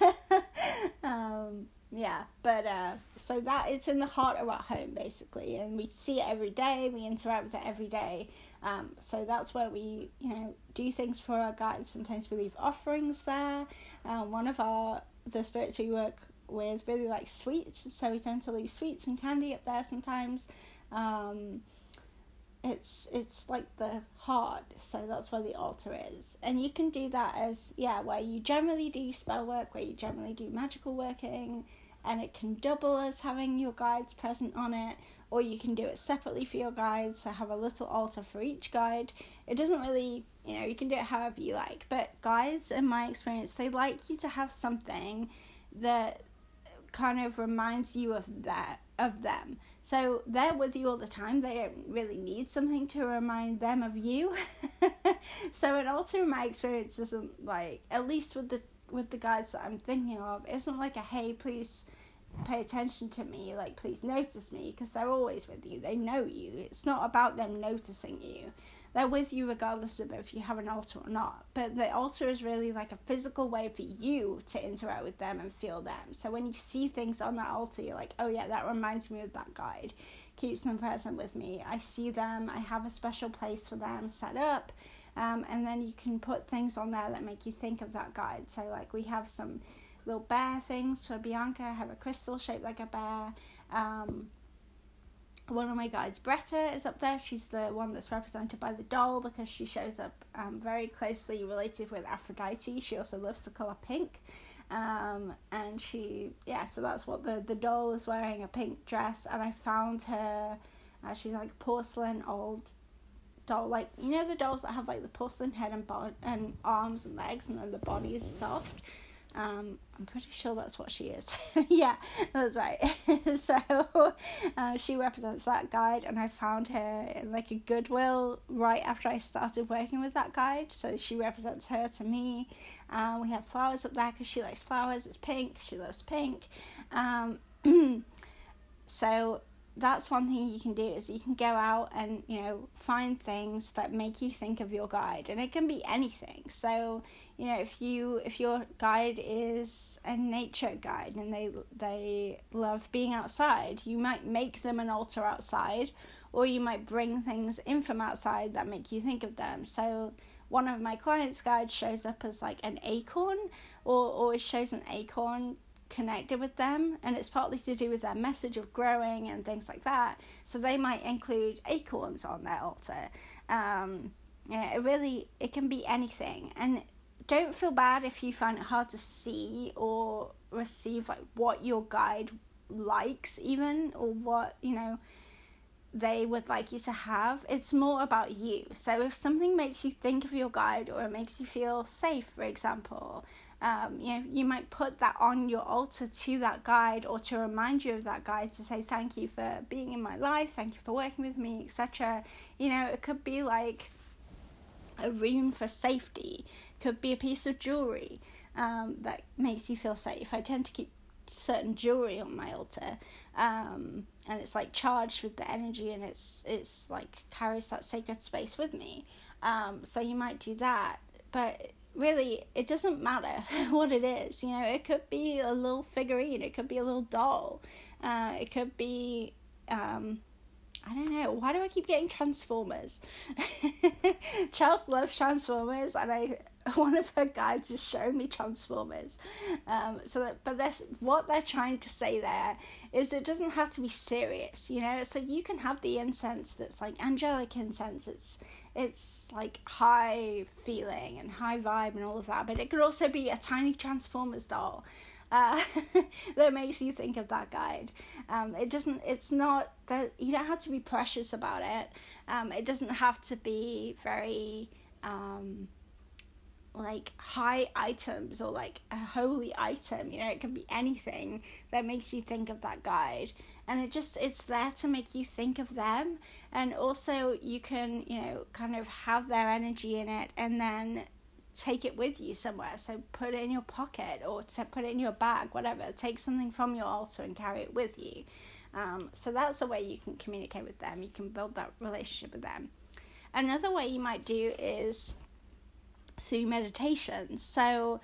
So that it's in the heart of our home basically, and we see it every day. We interact with it every day. So that's where we, do things for our guides. Sometimes we leave offerings there. One of the spirits we work with really like sweets, so we tend to leave sweets and candy up there sometimes. It's like the heart, so that's where the altar is. And you can do that as, where you generally do spell work, where you generally do magical working, and it can double as having your guides present on it, or you can do it separately for your guides, so have a little altar for each guide. It doesn't really, you can do it however you like, but guides, in my experience, they like you to have something that kind of reminds you of them. So they're with you all the time. They don't really need something to remind them of you. So an altar, in my experience, isn't like, at least with the guides that I'm thinking of, isn't like a, hey, please pay attention to me, like please notice me, because they're always with you. They know you. It's not about them noticing you. They're with you regardless of if you have an altar or not. But the altar is really like a physical way for you to interact with them and feel them. So when you see things on that altar, you're like, oh yeah, that reminds me of that guide. Keeps them present with me. I see them. I have a special place for them set up. And then you can put things on there that make you think of that guide. So like we have some little bear things for Bianca. I have a crystal shaped like a bear. One of my guides, Bretta, is up there. She's the one that's represented by the doll because she shows up very closely related with Aphrodite. She also loves the colour pink. And so that's what the doll is wearing, a pink dress. And I found her, she's like a porcelain old doll, like, the dolls that have like the porcelain head and arms and legs, and then the body is soft. I'm pretty sure that's what she is. Yeah, that's right. So she represents that guide, and I found her in like a Goodwill right after I started working with that guide, so she represents her to me. We have flowers up there because she likes flowers. It's pink. She loves pink. So that's one thing you can do, is you can go out and, find things that make you think of your guide, and it can be anything. So, if your guide is a nature guide and they love being outside, you might make them an altar outside, or you might bring things in from outside that make you think of them. So one of my clients' guides shows up as like an acorn, or it shows an acorn connected with them, and it's partly to do with their message of growing and things like that. So they might include acorns on their altar. Yeah, it can be anything. And don't feel bad if you find it hard to see or receive like what your guide likes even, or what, they would like you to have. It's more about you. So if something makes you think of your guide, or it makes you feel safe, for example, you might put that on your altar to that guide, or to remind you of that guide, to say thank you for being in my life, thank you for working with me, etc. It could be like a rune for safety, could be a piece of jewelry that makes you feel safe. I tend to keep certain jewelry on my altar, and it's like charged with the energy, and it's like carries that sacred space with me. So you might do that, but really it doesn't matter what it is. It could be a little figurine, it could be a little doll, it could be I don't know. Why do I keep getting Transformers? Charles loves Transformers, and one of her guides is showing me Transformers. But what they're trying to say there is it doesn't have to be serious, So you can have the incense that's like angelic incense. It's like high feeling and high vibe and all of that. But it could also be a tiny Transformers doll. That makes you think of that guide. It's not that you don't have to be precious about it. It doesn't have to be very like high items, or like a holy item. It can be anything that makes you think of that guide, and it's there to make you think of them. And also you can kind of have their energy in it, and then take it with you somewhere. So put it in your pocket, or put it in your bag, whatever. Take something from your altar and carry it with you. So that's a way you can communicate with them. You can build that relationship with them. Another way you might do is through meditation. So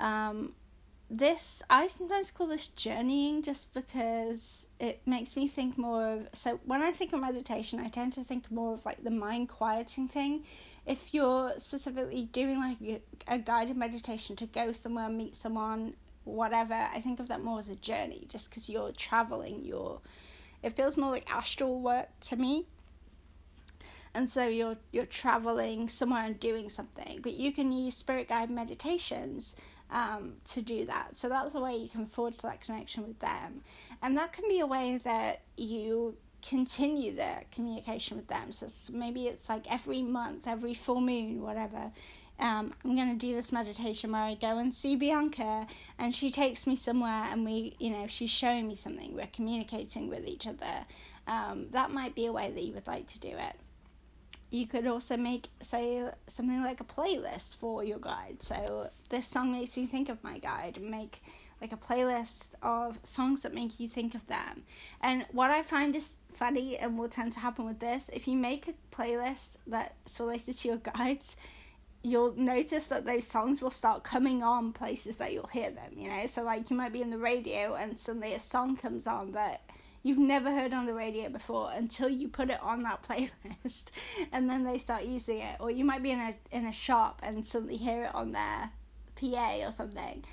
I sometimes call this journeying, just because it makes me think more of, so when I think of meditation, I tend to think more of like the mind quieting thing. If you're specifically doing like a guided meditation to go somewhere, meet someone, whatever, I think of that more as a journey, just because you're traveling. It feels more like astral work to me. And so you're traveling somewhere and doing something, but you can use spirit guide meditations to do that. So that's a way you can forge that connection with them, and that can be a way that you continue the communication with them. So maybe it's like every month, every full moon, whatever, I'm going to do this meditation where I go and see Bianca, and she takes me somewhere, and she's showing me something, we're communicating with each other. That might be a way that you would like to do it. You could also make, say, something like a playlist for your guide. So this song makes me think of my guide, and make like a playlist of songs that make you think of them. And what I find is funny, and will tend to happen with this, if you make a playlist that's related to your guides, you'll notice that those songs will start coming on places that you'll hear them, So like you might be in the radio, and suddenly a song comes on that you've never heard on the radio before until you put it on that playlist, and then they start using it. Or you might be in a shop and suddenly hear it on their PA or something.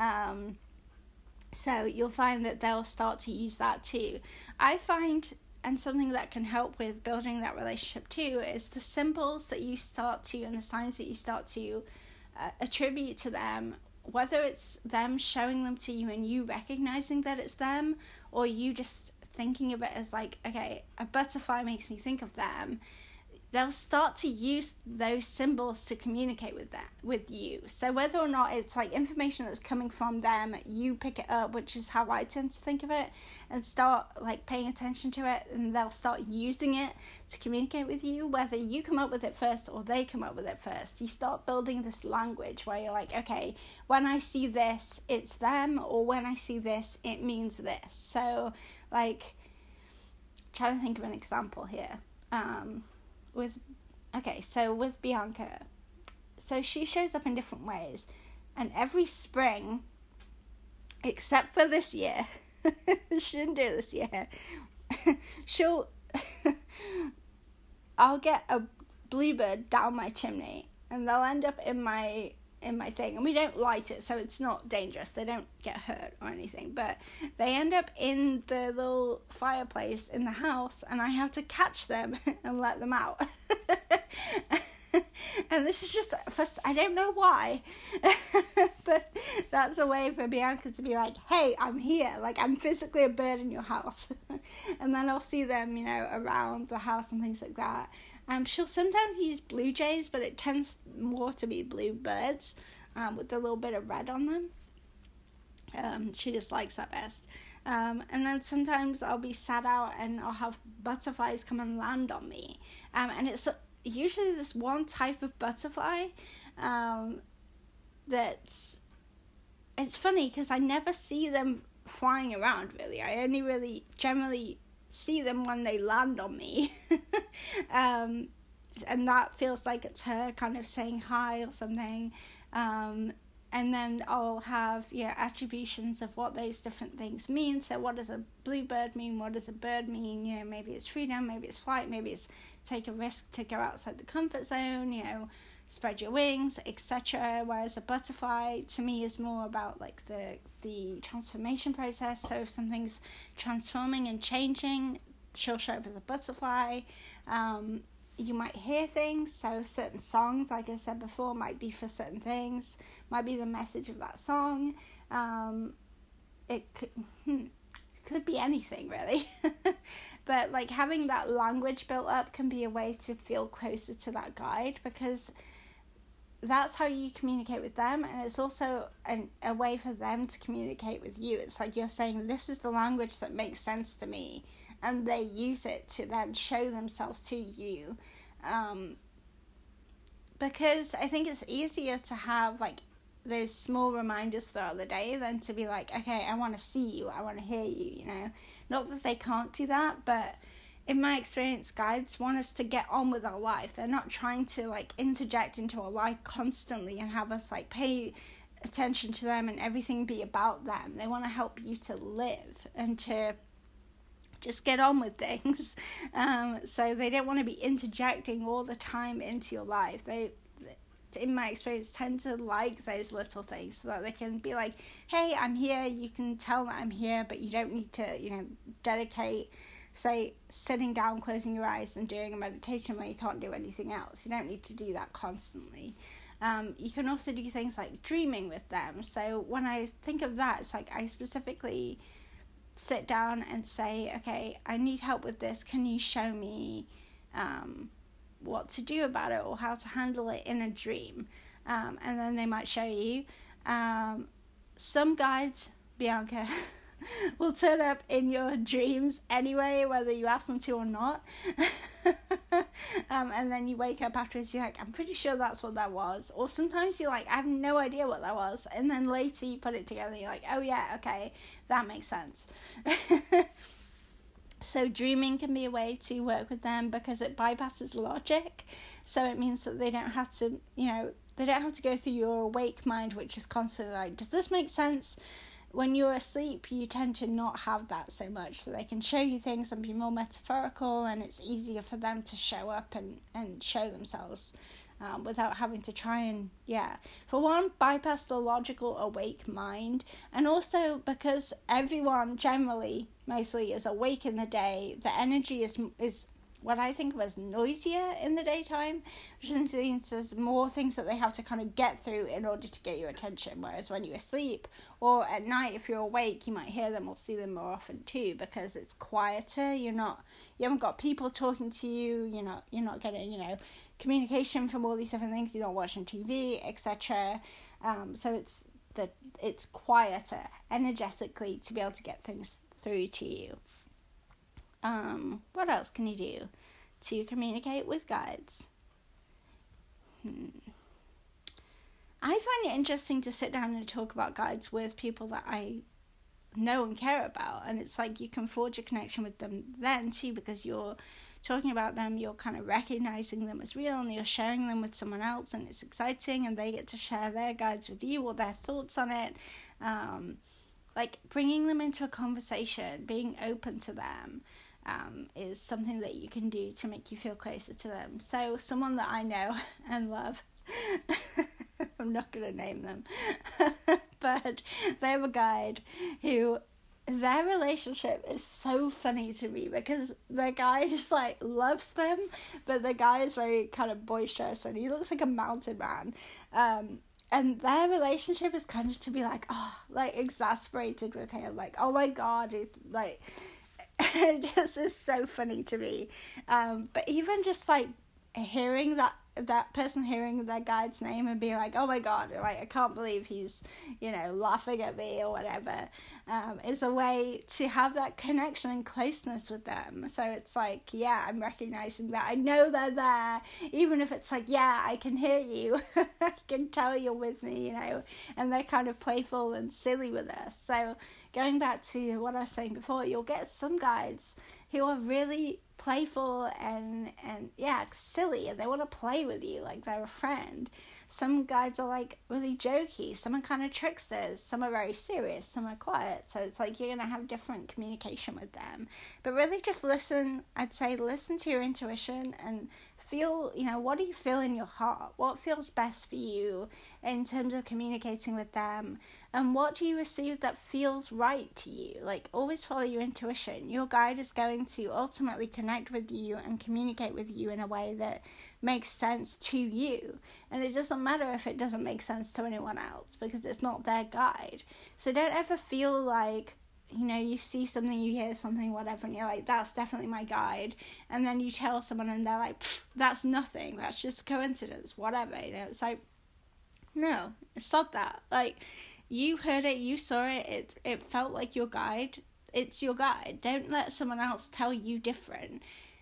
So you'll find that they'll start to use that too. I find, and something that can help with building that relationship too, is the symbols that you start to, and the signs that you start to attribute to them, whether it's them showing them to you and you recognizing that it's them, or you just thinking of it as like, okay, a butterfly makes me think of them. They'll start to use those symbols to communicate with you. So whether or not it's like information that's coming from them, you pick it up, which is how I tend to think of it, and start like paying attention to it, and they'll start using it to communicate with you, whether you come up with it first or they come up with it first. You start building this language where you're like, okay, when I see this, it's them, or when I see this, it means this. So like, trying to think of an example here. With Bianca, so she shows up in different ways, and every spring, except for this year, she didn't do it this year, I'll get a bluebird down my chimney, and they'll end up in my thing, and we don't light it, so it's not dangerous, they don't get hurt or anything, but they end up in the little fireplace in the house, and I have to catch them and let them out. And this is just, I don't know why, but that's a way for Bianca to be like, hey, I'm here, like I'm physically a bird in your house. And then I'll see them, around the house and things like that. She'll sometimes use blue jays, but it tends more to be blue birds with a little bit of red on them. She just likes that best. And then sometimes I'll be sat out and I'll have butterflies come and land on me. And it's usually this one type of butterfly it's funny because I never see them flying around, really. I only really generally see them when they land on me. And that feels like it's her kind of saying hi or something. And then I'll have, attributions of what those different things mean. So what does a bluebird mean? What does a bird mean? Maybe it's freedom, maybe it's flight, maybe it's take a risk to go outside the comfort zone, spread your wings, etc. Whereas a butterfly, to me, is more about like the transformation process. So if something's transforming and changing, she'll show up as a butterfly. You might hear things, so certain songs, like I said before, might be for certain things, might be the message of that song. It could be anything, really. But like having that language built up can be a way to feel closer to that guide, because that's how you communicate with them, and it's also a way for them to communicate with you. It's like you're saying, this is the language that makes sense to me, and they use it to then show themselves to you. Because I think it's easier to have like those small reminders throughout the day than to be like, okay, I want to see you, I want to hear you, Not that they can't do that, but in my experience, guides want us to get on with our life. They're not trying to like interject into our life constantly and have us like pay attention to them and everything be about them. They want to help you to live and to just get on with things. So they don't want to be interjecting all the time into your life. They, in my experience, tend to like those little things so that they can be like, hey, I'm here. You can tell that I'm here, but you don't need to, dedicate, say, sitting down, closing your eyes and doing a meditation where you can't do anything else. You don't need to do that constantly. You can also do things like dreaming with them. So when I think of that, it's like I specifically sit down and say, okay, I need help with this. Can you show me what to do about it or how to handle it in a dream? And then they might show you. Some guides, Bianca, will turn up in your dreams anyway, whether you ask them to or not. And then you wake up afterwards, you're like, I'm pretty sure that's what that was. Or sometimes you're like, I have no idea what that was. And then later you put it together and you're like, oh yeah, okay, that makes sense. So dreaming can be a way to work with them because it bypasses logic. So it means that they don't have to, they don't have to go through your awake mind, which is constantly like, does this make sense? When you're asleep, you tend to not have that so much, so they can show you things and be more metaphorical, and it's easier for them to show up and show themselves without having to try and, for one, bypass the logical awake mind, and also because everyone generally, mostly, is awake in the day, the energy is what I think of as noisier in the daytime, which means there's more things that they have to kind of get through in order to get your attention, whereas when you're asleep or at night, if you're awake, you might hear them or see them more often too, because it's quieter. You haven't got people talking to you, you're not getting, communication from all these different things, you're not watching TV, etc. So it's quieter energetically to be able to get things through to you. What else can you do to communicate with guides? I find it interesting to sit down and talk about guides with people that I know and care about, and it's like you can forge a connection with them then too, because you're talking about them, you're kind of recognizing them as real, and you're sharing them with someone else, and it's exciting, and they get to share their guides with you or their thoughts on it. Like bringing them into a conversation, being open to them, is something that you can do to make you feel closer to them. So someone that I know and love, I'm not going to name them, but they have a guide who their relationship is so funny to me because the guy just like loves them, but the guy is very kind of boisterous and he looks like a mountain man. And their relationship is kind of to be like, oh, like exasperated with him, like, oh my god, it's like, it just is so funny to me. But even just like hearing that person hearing their guide's name and being like, oh my god, like, I can't believe he's, laughing at me or whatever, is a way to have that connection and closeness with them. So it's like, yeah, I'm recognizing that. I know they're there, even if it's like, yeah, I can hear you. I can tell you're with me, and they're kind of playful and silly with us. So going back to what I was saying before, you'll get some guides who are really playful and yeah, silly, and they want to play with you like they're a friend. Some guides are like really jokey, some are kind of tricksters, some are very serious, some are quiet. So it's like you're going to have different communication with them. But really just listen, I'd say listen to your intuition and feel, what do you feel in your heart? What feels best for you in terms of communicating with them? And what do you receive that feels right to you? Like, always follow your intuition. Your guide is going to ultimately connect with you and communicate with you in a way that makes sense to you. And it doesn't matter if it doesn't make sense to anyone else, because it's not their guide. So don't ever feel like, you see something, you hear something, whatever, and you're like, that's definitely my guide. And then you tell someone and they're like, that's nothing. That's just a coincidence, whatever. It's like, no, stop that. Like, you heard it, you saw it, it felt like your guide. It's your guide. Don't let someone else tell you different,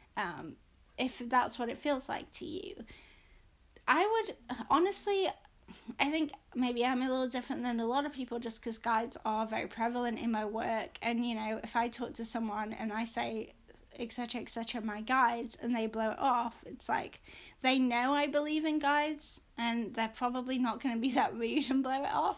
if that's what it feels like to you. I would, honestly, I think maybe I'm a little different than a lot of people just because guides are very prevalent in my work. And, if I talk to someone and I say, etc., my guides, and they blow it off, it's like they know I believe in guides and they're probably not going to be that rude and blow it off.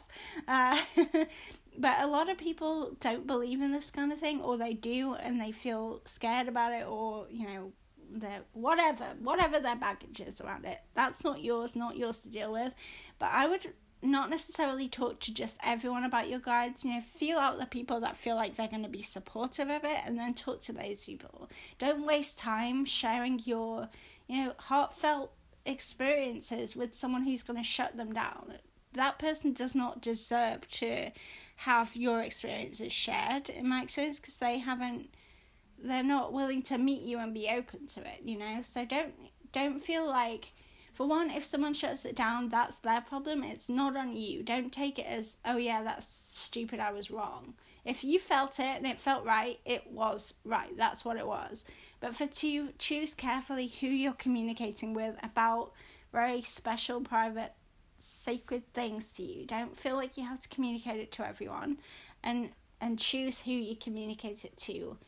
But a lot of people don't believe in this kind of thing, or they do and they feel scared about it, or they're whatever their baggage is around it. That's not yours to deal with. But I would not necessarily talk to just everyone about your guides. Feel out the people that feel like they're going to be supportive of it, and then talk to those people. Don't waste time sharing your heartfelt experiences with someone who's going to shut them down. That person does not deserve to have your experiences shared, in my experience, because they're not willing to meet you and be open to it, So don't feel like, for one, if someone shuts it down, that's their problem. It's not on you. Don't take it as, oh yeah, that's stupid, I was wrong. If you felt it and it felt right, it was right. That's what it was. But choose carefully who you're communicating with about very special, private, sacred things to you. Don't feel like you have to communicate it to everyone, and choose who you communicate it to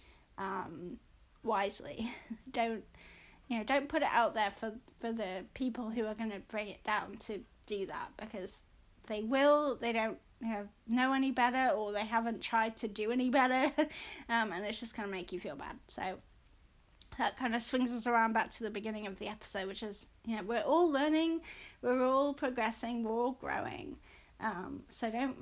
wisely. Don't put it out there for the people who are going to bring it down to do that, because they don't know any better, or they haven't tried to do any better, and it's just going to make you feel bad. So that kind of swings us around back to the beginning of the episode, which is, we're all learning, we're all progressing, we're all growing. So don't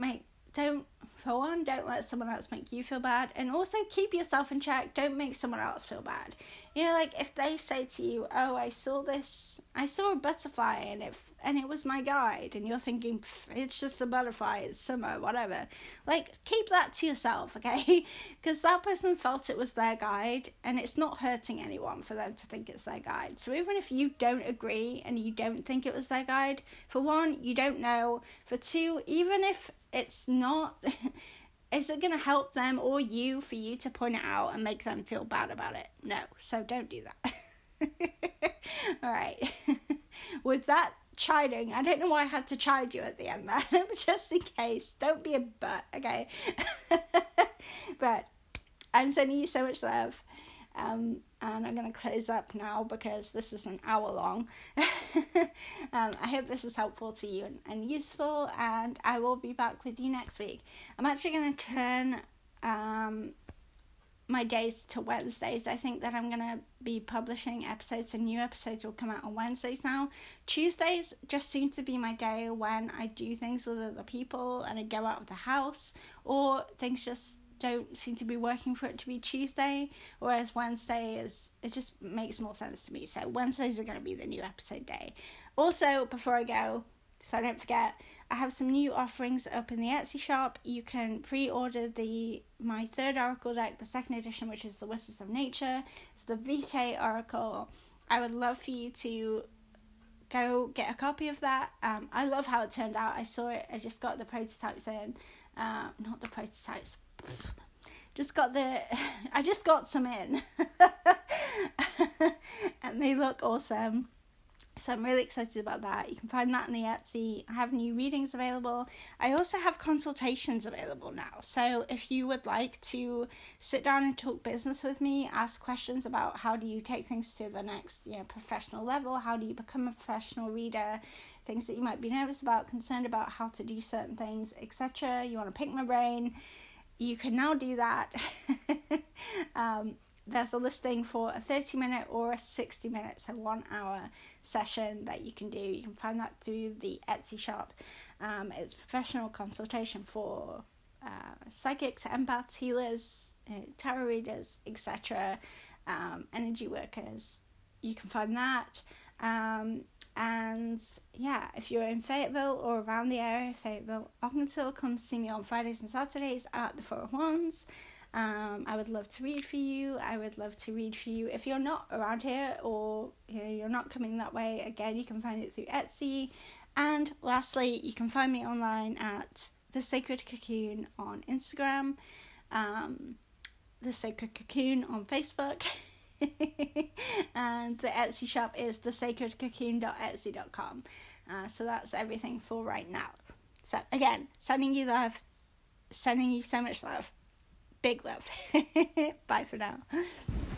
let someone else make you feel bad, and also keep yourself in check. Don't make someone else feel bad. Like if they say to you, oh, I saw a butterfly and it was my guide, and you're thinking, it's just a butterfly, it's summer, whatever. Like, keep that to yourself, okay? Because that person felt it was their guide, and it's not hurting anyone for them to think it's their guide. So even if you don't agree and you don't think it was their guide, for one, you don't know. For two, even if it's not, is it going to help them or you for you to point it out and make them feel bad about it? No, so don't do that. All right. With that chiding, I don't know why I had to chide you at the end there, but just in case, don't be a butt, okay? But I'm sending you so much love, and I'm going to close up now because this is an hour long. I hope this is helpful to you and useful, and I will be back with you next week. I'm actually going to turn my days to Wednesdays. I think that I'm going to be publishing episodes, and new episodes will come out on Wednesdays now. Tuesdays just seems to be my day when I do things with other people and I go out of the house, or things just don't seem to be working for it to be Tuesday, whereas Wednesday it just makes more sense to me. So Wednesdays are going to be the new episode day. Also, before I go, so I don't forget, I have some new offerings up in the Etsy shop. You can pre-order my third Oracle deck, the second edition, which is the Whispers of Nature. It's the Vitae Oracle. I would love for you to go get a copy of that. I love how it turned out. I saw it. I just got the prototypes in. Not the prototypes. I just got some in. And they look awesome. So I'm really excited about that. You can find that on the Etsy. I have new readings available. I also have consultations available now. So if you would like to sit down and talk business with me, ask questions about how do you take things to the next, professional level, how do you become a professional reader, things that you might be nervous about, concerned about how to do certain things, etc. You want to pick my brain, you can now do that. There's a listing for a 30-minute or a 60-minute, so 1 hour session that you can do. You can find that through the Etsy shop. It's professional consultation for psychics, empaths, healers, tarot readers, etc., energy workers. You can find that. And yeah, if you're in Fayetteville or around the area of Fayetteville, Arkansas, come see me on Fridays and Saturdays at the Four of Wands. I would love to read for you. If you're not around here or you're not coming that way, again, you can find it through Etsy. And lastly, you can find me online at The Sacred Cocoon on Instagram, The Sacred Cocoon on Facebook, and the Etsy shop is thesacredcocoon.etsy.com. So that's everything for right now. So again, sending you love, sending you so much love. Big love. Bye for now.